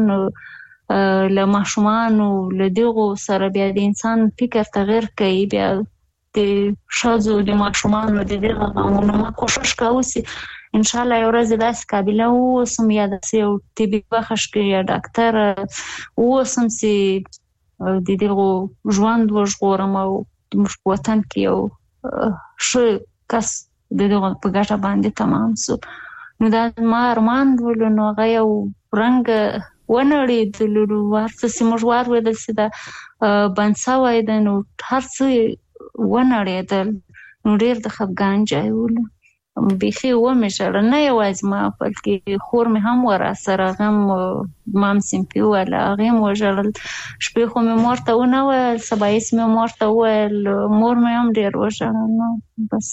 انسان له ماشومانو له دغو سره بیا د انسان فکر تغیر کوي، بیا د ښځو د ماشومانو د دغه غمونو ما کوښښ کوو چې انشاءالله یو ورځ داسې قابله واوسم یا داسې یو طبي بخښ کې یا ډاکټر واوسم چې د دغو ژوند وژغورم او زموږ په وطن کې یو ښه کس د دغو په ګټه باندې تمام شو. نو دا زما ارمان ولو، نو هغه یو رنګ ونړېدلو، هر څه چې موږ واورېدل چې دا بند شوی ده نو هر څه ونړېدل، نو ډېر د خفګان ځای ولو. بیخي ومې ژړل، نه یوازې ما بلکې خور مې هم وه راسره، هغه هم زما همصنفي وله، هغې هم وژړل. شپې خو مې مور ته ونه ویل، سبایس مې مور ته وویل، مور مې هم ډېر وژړل. نو بس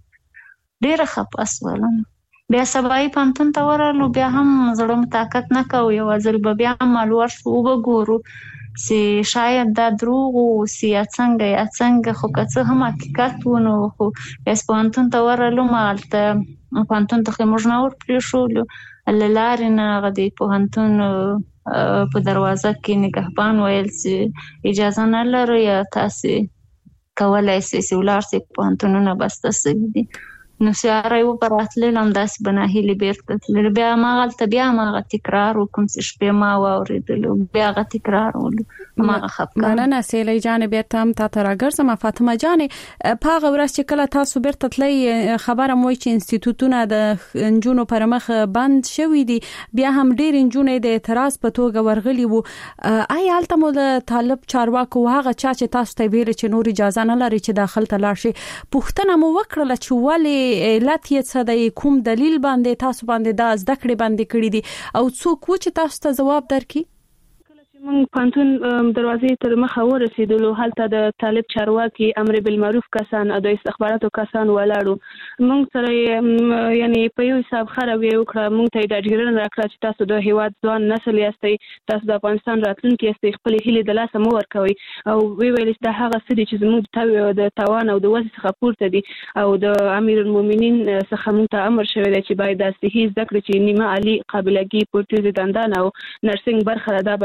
ډېره خفه شولم. بیا سبایي پوهنتون ته ورغلو، بیا هم زړه مو طاقت نه کوو، یو ځل به بیا هم مالور شو وبګورو چې شاید دا دروغ اوسي یا څنګه یا څنګه، خو که څه هم حقیقت و نو خو بیا پوهنتون ته ورغلو. هلته پوهنتون ته خو موږ نه ور پرېښولو، له لارې نه هغه د پوهنتون په دروازه کې نګهبان ویل چې اجازه نه لرئ یا تاسې کولی شئ چې ولاړ شئ، پوهنتونونه بسته شوي دي. نو سیاره یو پر راتللو همداسې به ناهیلې بېرته تللو. بیا هماغلته بیا هماغه تکرار وکړم چې شپې ما واورېدلو، بیا هغه تکرار ولو، هماغه خفګان. مننه سیلۍ جانې، بېرته هم تا ته راګرځم. فاطمه جانې، په هغه ورځ چې کله تاسو بېرته تلئ خبره مو وایي چې انسټیټوټونه د نجونو پر مخ بند شوي دي، بیا هم ډېرې نجونې د اعتراض په توګه ورغلي وو. آیا هلته مو د طالب چارواکو هغه چا چې تاسو ته ویل چې نور اجازه نه لري چې داخل ته لاړ شي پوښتنه مو وکړله چې ولې علت یې څه دی، کوم دلیل باندې تاسو باندې دا زده کړې باندې کړي دي او څوک و چې تاسو ته ځواب درکړي؟ موږ پوهنتون دروازې تر مخه ورسېدلو، هلته د طالب چارواکي امر بالمعروف کسان او د استخباراتو کسان ولاړو. موږ سره یعنی په یو حساب ښه رویه وکړه، موږ ته یې ډاډګیرنه راکړه چې تاسو د هېواد ځوان نسل یاستئ، تاسو د افغانستان راتلونکي یاستئ، خپلې هیلې د لاسه مه ورکوئ. او ویې ویل چې دا هغه څه دي چې زموږ د توان او د وس څخه پورته دي، او د امیر المؤمنین څخه موږ ته امر شوی دی چې باید د صحي زده کړې چې نیمه عالي قابلګي پورټیزي دندان او نرسنګ برخه ده دا باید وتړل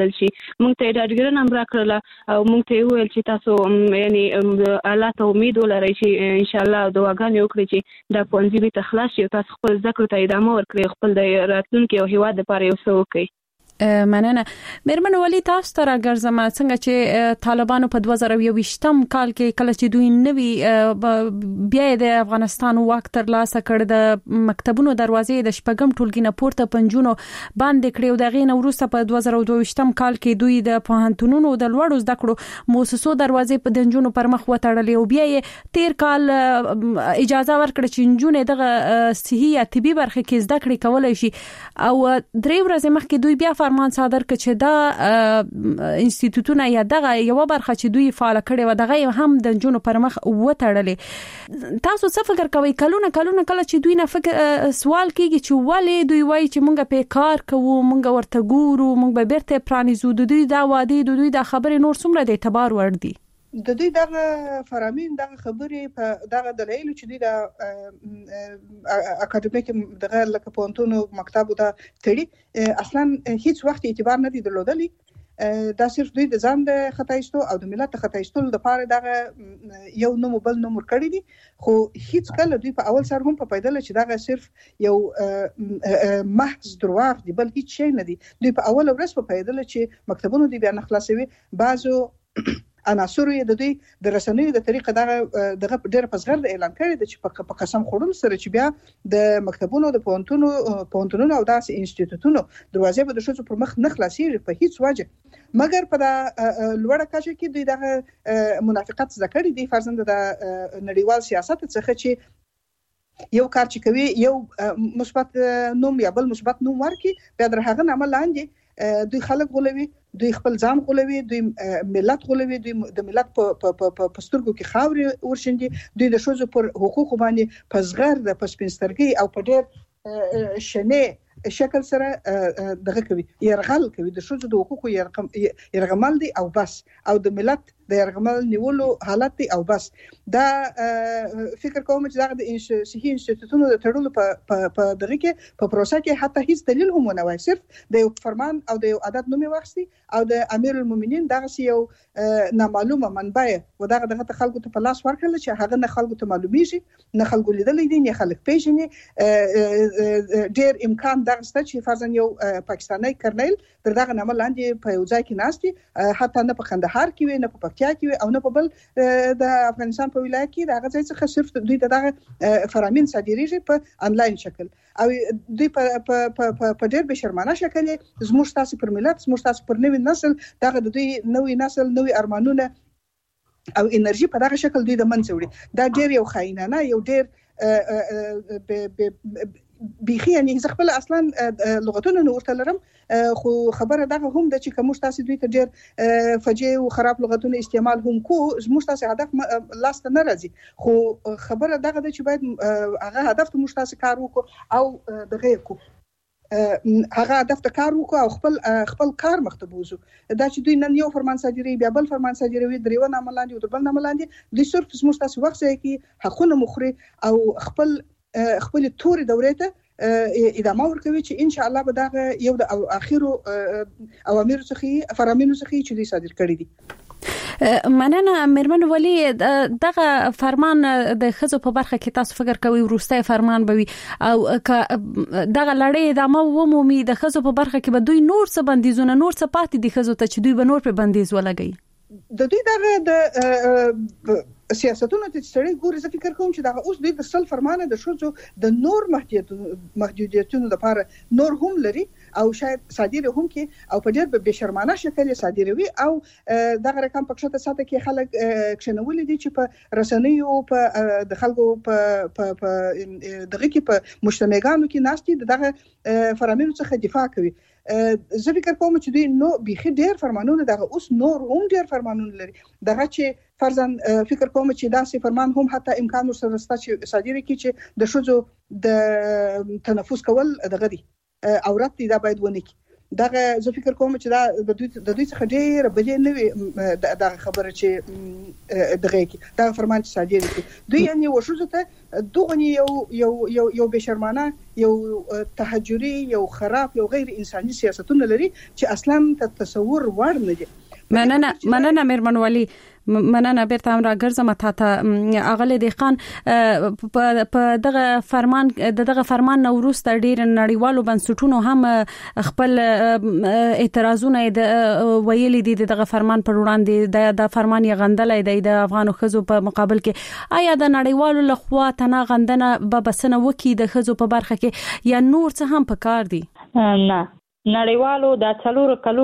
وسپارل شي. موږ ته ډاډګرنه هم راکړله او موږ ته ویل چې تاسو یعنی الله ته امید ولرئ چې ان شاء الله دعاګانې وکړئ چې دا ښوونځي به تخلاص شي او تاسو خپل زده کړو ته ادامه ورکړئ، خپل د راتلونکي او هیواد لپاره یو څه وکړئ. مننه. میرمن ولی تاسو ته راګرځم څنګه چې طالبانو په دوه زره یوویشتم کال کې کله چې دوی نوي بیا د افغانستان واک تر لاسه کړ، د مکتبونو دروازې د شپږم ټولګي نه پورته پنځونو باندې کړې او د غین وروسته په دوه زره دوه کال کې دوی د پوهنتونونو د لوړو زده کړو مؤسسو دروازې په دنجونو پر مخ وتړلې او بیا یې تیر کال اجازه ورکړه چې نجونې دغه صحي یا طبي برخه کې زده کړې کولای شي او درې ورځې مخکې دوی بیا فرمان صادر کړ چې دا انسټیټیوټونه یا دغه یو برخه چې دوی فعال کړي و دغه هم د جنونو پر مخ وټړلې. تاسو څه فکر کوئ کلونه کلونه کله چې دوی نه فکر سوال کیږي چې ولې دوی وایي چې مونږ په کار کوو، مونږ ورته ګورو، مونږ به بیرته پرانیزو، د دوی دا وادي د دوی دا خبرې نور څومره د اعتبار وړ دي؟ د دوی دغه فرامین دغه خبرې په دغه دلایل چې دوی د اکاډمیک دغه لکه پونتونو مکتبو ته تړي اصلا هیڅ وخت اعتبار نه دی درلودلی. دا صرف دوی د ځان د خطایستو او د ملت خطایستو لپاره دغه یو نوم بل نوم ورکړی دي، خو هیڅ کله دوی په اول سر هم په پیدل چې دغه صرف یو محض درواغ دی بل هیڅ شی نه دی. دوی په اول ورځ په پیدل چې مکتبونو دی بیا نه خلاصوي، بعضو عناصر یې د دوی د رسنیو د طریقه دغه دغه ډېر پسغر د اعلان کړی د چې په قسم خورل سره چې بیا د مکتبونو د پونتونو پونتونو او داسې انسټیټیوټونو دروازې به د شوڅو پر مخ نه خلاصيږي په هیڅ وجه، مګر په د لوړه کچه کې دوی دغه منافقت ذکر دي فرضاً د نړیوال سیاست څخه چې یو کار چې کوي یو مثبت نوم یا بل مثبت نوم ورکي بیا در هغه نه لاندې دوی خلک غولوي، دوی خپل ځان غولوي، دوی ملت غولوي، دوی د ملت په په سترګو کې خاورې ورشندي، دوی د ښځو پر حقوقو باندې په زغر د پسپینسترګي او په ډېر شنه شکل سره دغه کوي، يرغل کوي، د ښځو د حقوقو يرغمل دي او بس، او د ملت د يرغمل نیولو حالت دی او بس. دا فکر کوم چې دا د صحي انسټیټیوټونو د تړلو په په دغه کې په پروسه کې حتی هیڅ دلیل هم نه وای، صرف د یو فرمان او د یو عدد نوم واخستي او د امیر المؤمنین دغه یو نامعلومه منبع و دغه دغه خلکو ته په لاس ورکړل چې هغه نه خلکو ته معلومیږي، نه خلکو لیدلې دي، نه خلک پیژني. ډېر امکان دغه ست چې فرضاً یو پاکستاني کرنیل تر دغه نامه لاندې په یو ځای کې ناشتي، حتی نه په کندهار کې وي نه په پکتیا کې وي او نه په بل د افغانستان په ولایت کې دغه ځای څخه صرف دوی دغه فرامین صادریږي په انلاین شکل او دوی په په په ډېر بشرمانه شکل زموږ تاسو پر ملت زموږ تاسو پر نوې نسل دغه د دوی نوې نسل نوې ارمانونه او انرژي په دغه شکل دوی د منځ وړي. دا ډېر یو خاینانه یو ډېر بيخي یعنی زه خپل اصلا لغتونه نو ورته لرم، خو خبره دغه هم د چې کوم تاسو دوی ته ډېر فجیع او خراب لغتونه استعمال هم کو زموږ تاسو هدف لاست نه راځي، خو خبره دغه د چې باید هغه هدف ته موږ تاسو کار وکړو او دغه کو هغه هدف ته کار وکړو او خپل خپل کار مختبوزو. دا چې دوی نن یو فرمان صادري بیا بل فرمان صادروي دریو نامه لاندې او بل نامه لاندې دوی صرف زموږ تاسو وخت ځای کې حقونه مخري او خپل خپل توري دورې ته ادامه ورکوي چې ان شاء الله به دا یو د اخیرو اوامر څخه فرامینو څخه چې دوی صادر کړی دي. مننه میرمن ولی، دغه فرمان د خزو په برخه کې تاسو فکر کوئ وروستي فرمان بوي او دغه لړۍ د ما ومومي د خزو په برخه کې به دوی نور څه بندیزونه نور څه پاتې دي خزو ته چې دوی به نور په بندیز ولګي؟ د دوی دغه د سیاستونو ته ستړي ګوري. زه فکر کوم چې دا اوس دوی د سل فرمانه د شوزو د نور محدودیتونو لپاره نور هم لري او شاید صادره هم کې او په ډېر به شرمانه شکل صادروي او دغه رقم پکښه ته ساته کې خلک کښنولې دي چې په رسنیو په د خلکو په په دغه کې په مجتمعګانو کې ناشتي دغه فرامینو څخه دفاع کوي. زه فکر کوم چې دوی نو بيخي ډېر فرمانونه دغه اوس نور هم ډېر فرمانونه لري دغه چې فرضاً فکر کوم چې داسې فرمان هم حتی امکان ورسره ستا چې صادره کی چې د شوزو د تنفس کول دغه دي عورت دی دا باید ونه کی دغه زه فکر کوم چې دا د دوی د دوی څخه ډېر بدې نه وي دا خبره چې دغه کې دا فرمان چې صادر دي دوی یعنی وشوزه ته دغه یو یو یو یو بشرمانه یو تهجری یو خراب یو غیر انساني سیاستونه لري چې اصلا تصور وړ نه دي. مننه مننه میرمن ولی مننه بیرته هم راګرځم ته ته اغله دی خان په دغه فرمان دغه فرمان نو وروسته ډیر نړیوالو بنسټونو هم خپل اعتراضونه ویلي دي دغه فرمان پر وړاندې د فرمان یې غندلې دی د افغانو خزو په مقابل کې. آیا د نړیوالو لخوا تنا غندنه به بسنه وکي د خزو په برخه کې یا نور څه هم پکار دي؟ نه، نړیوالو د څلورو کلو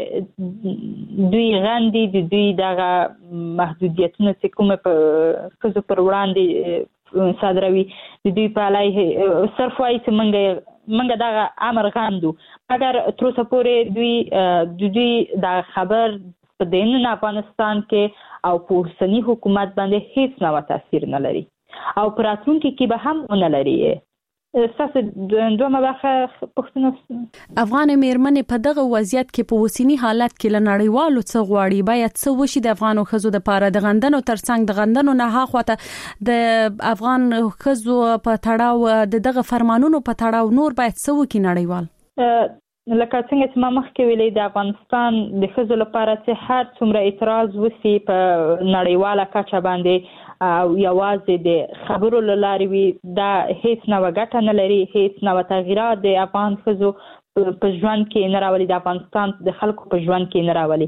کې دوی غندي د دوی دغه محدودیتونه چې کومه په خزو پر وړاندې صادروي د دوی په علیه صرف وايي چې منګه منګه دغه امر غندو، مګر تر اوسه پورې دوی د دوی د خبر په دین افغانستان کې او په اوسنی حکومت باندې هیڅ نوع تاثیر نه لري او پر راتلونکي کې به هم نه لري. اساس دومره برخه پښتون افغان میرمنې په دغه وضعیت کې په وسینی حالت کې لنړیوالو څه غواړي باید څه وشي د افغانو خزو د پاره د غندنو ترڅنګ د غندنو نه هاخواته د افغان خزو په تړاو د دغه فرمانونو په تړاو نور باید څه وکړي نړیوال؟ لکه څنګه چې ما مخکې ویلې د افغانستان د خزو لپاره چې هر څومره اعتراض وسی په نړیواله کچه باندې او یوازې د خبرو لاري وي دا هیڅ نوع ګټه نه لري، هیڅ نوع تغییرات د افغان خزو په ژوند کې نه راولي، د افغانستان د خلکو په ژوند کې نه راولي.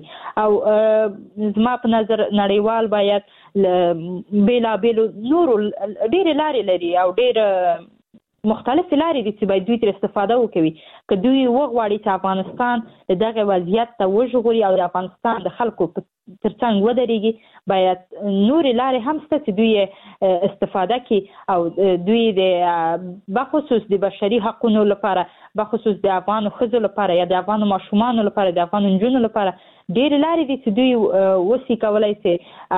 او زما په نظر نړیوال باید بیلا بیلو نورو ډېر لاري لري او ډېر مختلف لاري دي چې باید دوی تر استفاده وکوي. که دوی وغواړي چې افغانستان دغه وضعیت ته وژغوري او د افغانستان د خلکو ترڅنګ ودرېږي باید نور لاري هم شته چې دوی استفاده کوي او دوی د بخصوص د بشري حقوقو لپاره بخصوص د افغان خزو لپاره یا د افغان ماشومان لپاره د افغان نجونو لپاره ډېر لاري دي چې دوی وسی کولای شي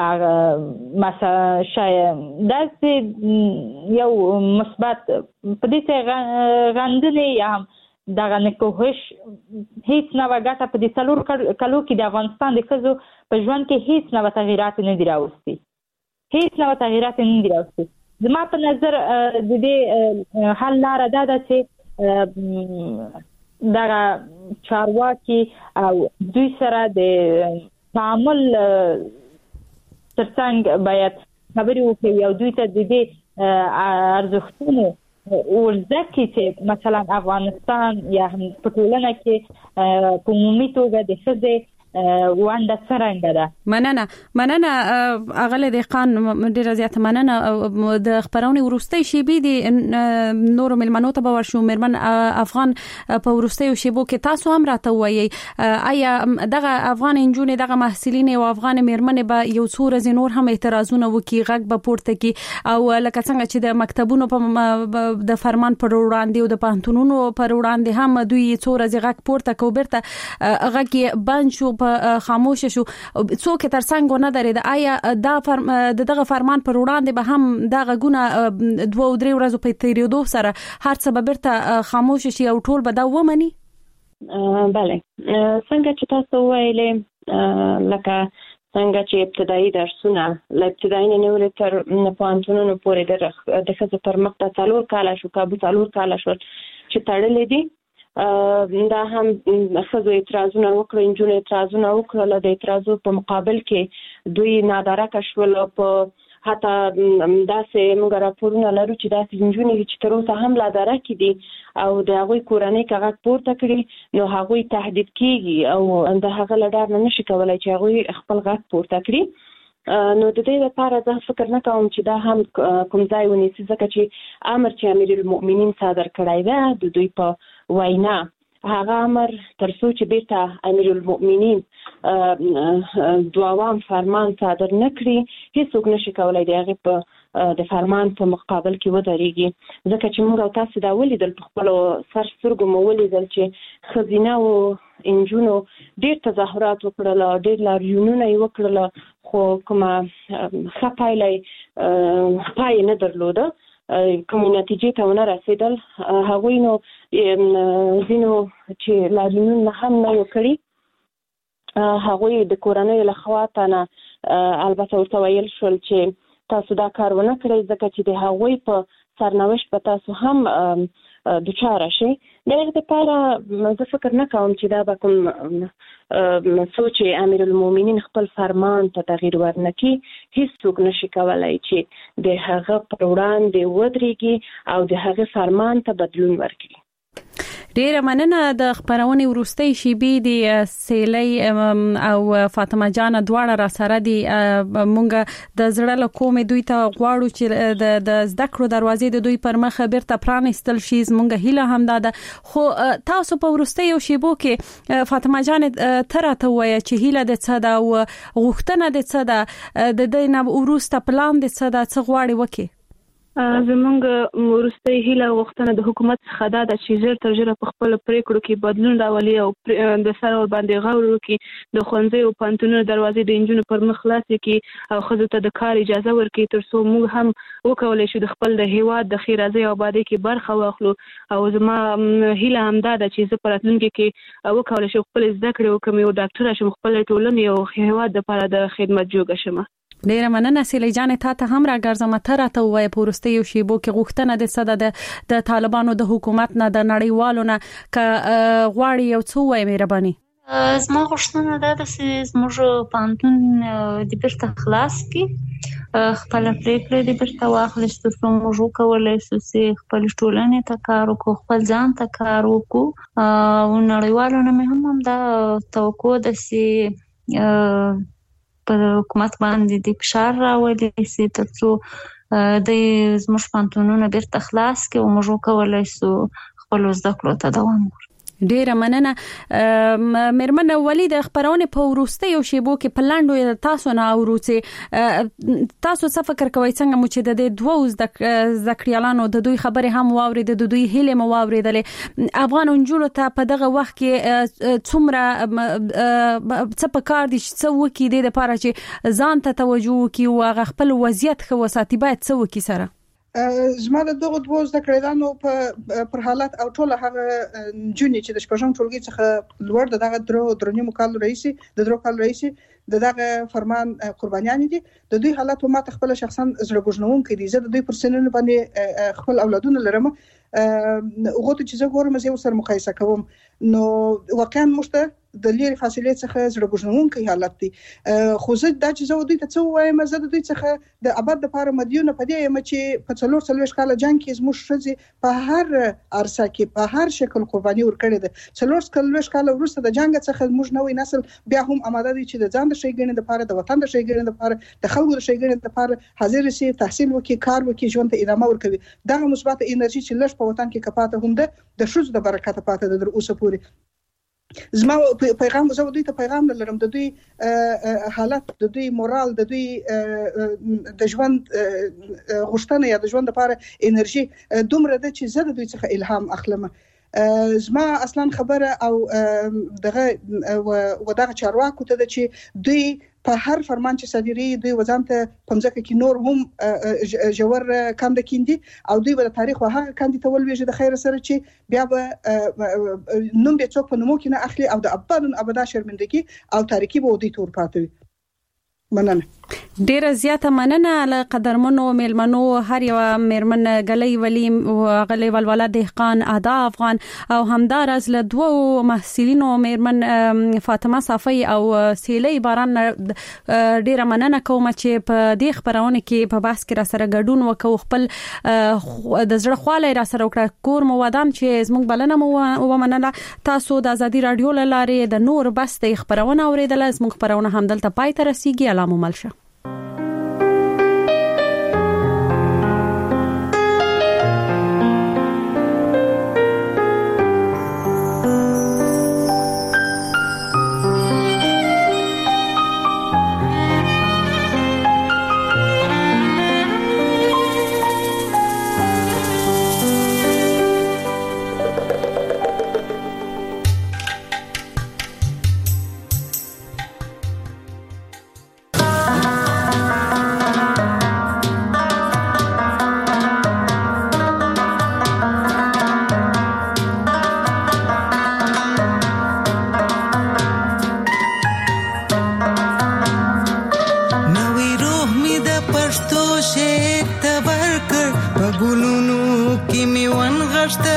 مثلا شاید داسې یو مثبت په دې څه غندنې یا هم دغه نکوهش هیڅ نوع ګټه په دې څلور کلو کې د افغانستان د ښځو په ژوند کې هیڅ نوع تغییرات نه دي راوستي، هیڅ نوع تغییرات نه دي راوستي. زما په نظر د دې حل لاره دا ده چې دغه چارواکي او دوی سره د تعامل ترڅنګ باید خبرې وکړي او دوی ته د دې ارزښتونو ورزکه چې مثلا افغانستان یا هم په ټولنه کې په عمومي توګه د ښځې وانده څرنګه ده. مننه مننه اغله د خان ډیره زیاته مننه د خبرونه ورستۍ شیبې دي نور ملمنو ته باور شو مرمن افغان په ورستۍ شیبو کې تاسو هم راته وایي آیا دغه افغان انجونې دغه محصلین او افغان مرمن به یو څو ورځې نور هم اعتراضونه وکي غږ به پورته کی او لکه څنګه چې د مکتبونو په د فرمان پر وړاندې او د پانتونونو پر وړاندې هم دوی څو ورځې غږ پورته کوبرته غږ بند شو په خاموش شو څوک ترڅنګ نه درید. آیا دا فرم دغه فرمان پر وړاندې به هم دا غونه دوه او درې ورځې په تیریدو سره هر څه به برته خاموش شي او ټول به دا ومني؟ بله څنګه چې تاسو ویلې لکه څنګه چې ابتدایي درسونه له ابتدایي نه ورته تر پوهنتونونو پورې د د ښځو پر مخ ته څلور کاله شو کابو څلور کاله شو چې تړلې دي دا هم ښځو اعتراضونه وکړل، نجونې اعتراضونه وکړل، د اعتراضو په مقابل کې دوی نادارکه شول. په حتی داسې موږ راپورونه لرو چې داسې نجونې چې تر اوسه هم لادارکې دي او د هغوی کورنۍ که غږ پورته کړي نو هغوی تهدید کیږي او د هغه له ډار نه نشي کولی چې هغوی خپل غږ پورته کړي. نو د دې لپاره زه فکر نه کوم چې دا هم کوم ځای ونیسي ځکه چې امر چې امیر المؤمنین صادر کړی ده د دوی په وینا هغه امر تر څو چې بیرته امیر المؤمنین دوام فرمان صادر نکړي هیڅوک نشي کولای د هغه په د فرمان په مقابل کې ودرېږي. ځکه چې موږ تاسو دا ولیدل په خپل سر سترګو مو ولیدل چې ښځینه او انجونو ډېر تظاهرات وکړل، ډېر لاریونونه یې وکړل خو کومه ښه پایله پای نه درلوده. کوم نتیجې ته ونه رسیدل. هغوی نو ځینو چې لاریونونه هم نه وکړي هغوی د کورنۍ له خوا نه البته ورته ویل شول چې تاسو دا کار ونه کړئ ځکه چې د هغوی په سرنوشت په تاسو هم دوچاره شي. د هغې دپاره زه فکر نه کوم چې دا به کوم سوچ امیر المؤمنین خپل فرمان ته تغییر ورنکړي. هیڅوک نشي کولی چې د هغه پر وړاندې ودرېږي او د هغه فرمان ته بدلون ورکړي. ډیره مننه. د خبرونې وروستۍ شیبې د سیلۍ او فاطمه جان دواړه را سره دي. مونږ د زړه له کومې دوی ته غواړو چې د زده کړو دروازې د دوی پر مخ بیرته پرانیستل شي. مونږ هیله هم ده. خو تاسو په وروستۍ شیبو کې فاطمه جان ته راته وایي چې هیله د څه ده او غوښتنه د څه ده، د دې نه وروسته پلان د څه ده، څه غواړي وکړي؟ زمونږ وروستۍ هیله غوښتنه د حکومت څخه دا ده چې ژر تر ژره په خپل پریکړو کې بدلون راولي او د سر ور باندې غور وکړي، د ښوونځي او پوهنتونونو دروازې د نجونو پر مخ خلاصې کړي او ښځو ته د کار اجازه ورکړي تر څو موږ هم وکولی شو د خپل د هیواد د ښېرازۍ او آبادۍ کې برخه واخلو. او زما هیله همدا ده چې زه په راتلونکي کې وکولی شم خپل زده کړې وکړم، یو ډاکټره شم، خپل ټولنې او هیواد لپاره د خدمت جوګه شم. ډیره مننه سیلۍ جان. ته ته هم راګرځم ته راته وایې په وروستیو شیبو کې غوښتنه د څه ده د طالبانو د حکومت نه د نړیوالو نه که غواړي یو څه وایي مهرباني؟ زما غوښتنه دا ده چې زموږ پوهنتون د بیرته خلاص کړي، خپله پرېکړه د بیرته واخلي تر څو موږ وکولی شو چې خپلې ټولنې ته کار وکړو، خپل ځان ته کار وکړو. او نړیوالو نه مې هم همدا توقع ده چې پر حکومت باندې د فشار راولي چې تر څو د زموږ پوهنتونونه بیرته خلاص کړي او موږ وکولی شو خپلو زده کړو ته دوام ورکړو. ډیره مننه. مېرمن ولي د خبرونې په وروستیو شیبو کې په لنډو تاسو نه اورو چې تاسو څه فکر کوئ څنګه مو چې د دوو زده کړیالانو د دوی خبرې هم واورېدې، د دوی هیلې مو واورېدلې، افغان نجونو ته په دغه وخت کې څومره څه پکار دي چې څه وکړي د لپاره چې ځان ته توجه وکړي او هغه خپل وضعیت ښه وساتي، باید څه وکړي سره؟ زما د دغه دوه زده کړیالانو په پر حالت او ټول هغه جونې چې د شپږم ټولګي څخه لوړ دغه درو درنیمو کال رئیسي د درو کال رئیسي دغه فرمان قربانیان دي، د دوی حالت ما ته خپل شخصا زړه بوجنونکې دي. زه د دوی پر سنونو باندې خپل اولادونه لرم، وګورئ چې زه ګورم زه سره مقایسه کوم، نو واقعا مشته د لري فاصله څخه زړه بوجنونکې حالت دي. خو زه دا چې زه دوی ته څه وایم، زه د دوی څخه د ابد لپاره مدیونه پدې یم چې په څلور څلوېښت کاله جنگ کې زموږ ښځې په هر عرصه کې په هر شکل قرباني ورکړې ده. څلور څلوېښت کاله وروسته د جنگ څخه زموږ نوې نسل بیا هم آماده دي چې د ځان د ښېګڼې لپاره، د وطن د ښېګڼې لپاره، د خلکو د ښېګڼې لپاره حاضر شي، تحصیل وکړي، کار وکړي، ژوند ته ادامه ورکوي. دغه مثبت انرژي چې لږ په وطن کې کپاته هم ده د ښځو د برکته پاته ده تر اوسه پورې. زما پیغام زه دوی ته پیغام لرم، د دوی حالت، د دوی مورال، د دوی د ژوند غوښتنه یا د ژوند لپاره انرژي دومره ده چې زه د دوی څخه الهام اخلم. زما اصلا خبره او دغه و دغه چارواکو ته ده چې دوی په هر فرمان چې صادري دوی وزن ته پمځکه کې نور هم جوړ کاند کیندي او دوی به تاریخ او هغه کاندي تول ویژه د خیر سره چې بیا به نوم به څوک په نومو کې نه اخلي او د ابدن ابدا شرمندگی او تاریخي به دوی تور پاتوي. مننه. ډیره زیاته مننه له قدرمنو میلمنو، هر یو میرمن غلی ولی غلی ولوله دهقان ادا افغان او همدار از له دوه محصلینو میرمن فاطمه صافی او سیلۍ باران ډیره مننه کوم چې په دې خبرونه کې په بحث کې را سره ګډون وکاو، خپل د زړه خواله را سره وکړه. کور مو ودان چې زموږ بلنه مو ومنله. تاسو د ازادي رادیو لاره د نور بس د خبرونه اوریدل، زموږ خبرونه هم دلته پای ته رسیدي. الله مو ملشه.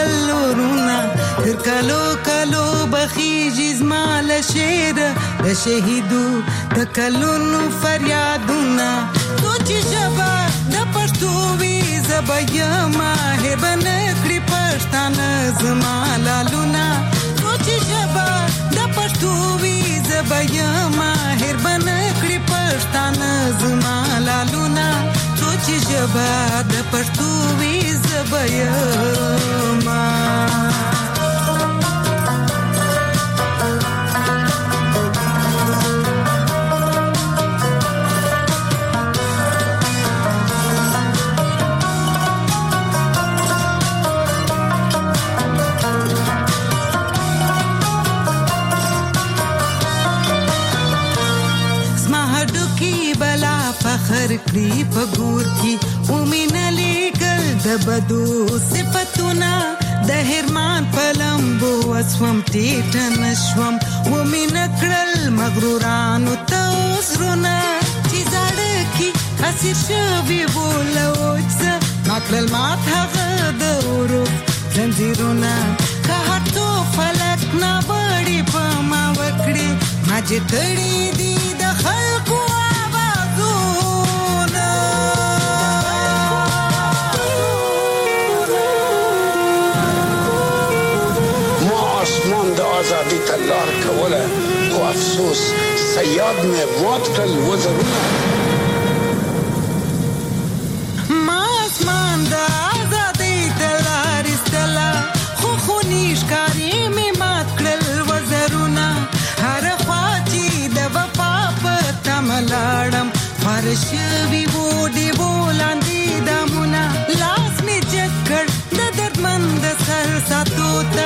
خپل ورونه تر کلو کلو بخیږي زما له شعر د شهیدو د کلونو فریادونه سوچ ژبه د پښتو وي زبا یما هبن کړی پښتانه زما لالونه سوچ ژبه د پښتو وي زبا یما هبن کړی پښتانه زما لالونه سوچ ژبه د پښتو وي زبا یما فخر کړی په ګور کې ومنلې ګل د بدو صفاتونه د هرمان پلمبو وسوم ټیټ نشوم ومن کړل مغرورانو توسرونه چې زړه کې اسیر شوی بولوځه ماکل مات هغه د ورو زنجیرونه که هټو فلک نه وړي په ما وکړي ما چې کړی دي د خلکو آزادی تلار کوله خو افسوس سیاد مې وات کړل وزرونه ما اسمان د آزادی تلار استلا خو خو نشکاري مې مات کړل وزرونه هر خوا چې د وفا په تملاړم فرش وی وو دی ولاندې دمونه لاس مې چکر د دردمند سر ساتو ته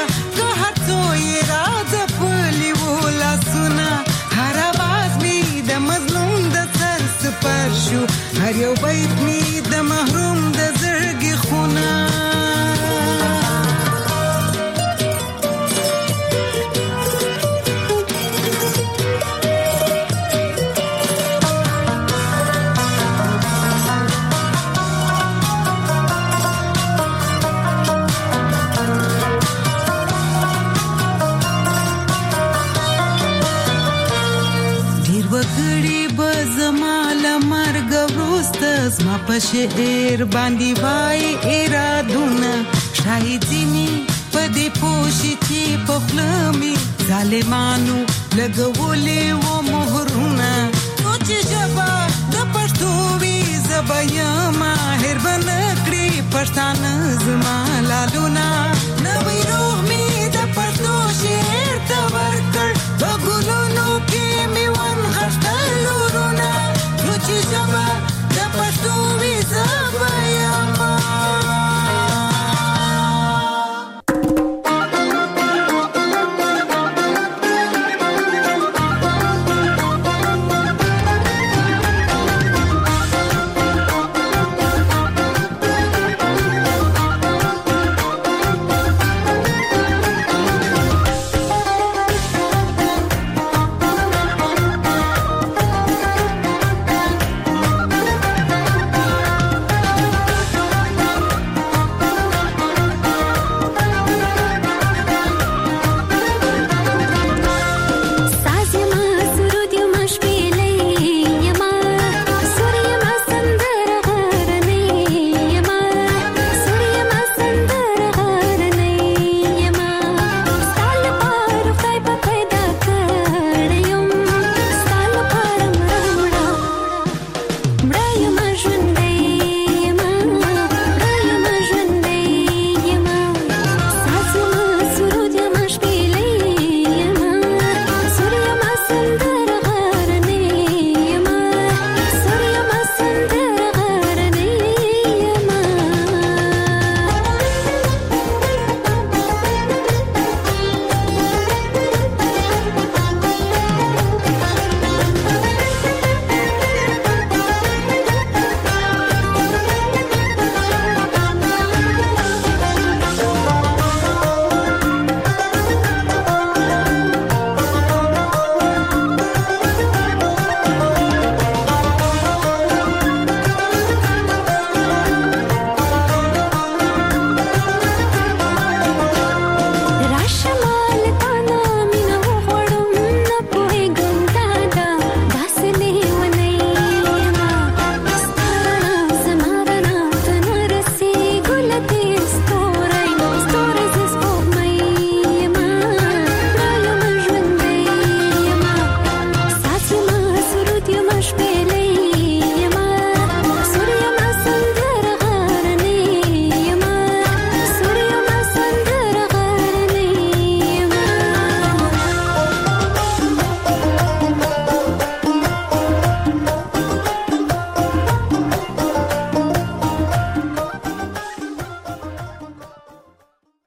هر یو بیت می د محروم د زړګي خونه ډیر وګړي بزماله مرګ زما په شعر باندې وای ارادونه شاهد زمي په دې پوښي چې په خلمي ظالمانو لګولې و مهرونه سوچ ژبه د پښتو وي زبا یما هر بن کړی پښتانه زما لالونه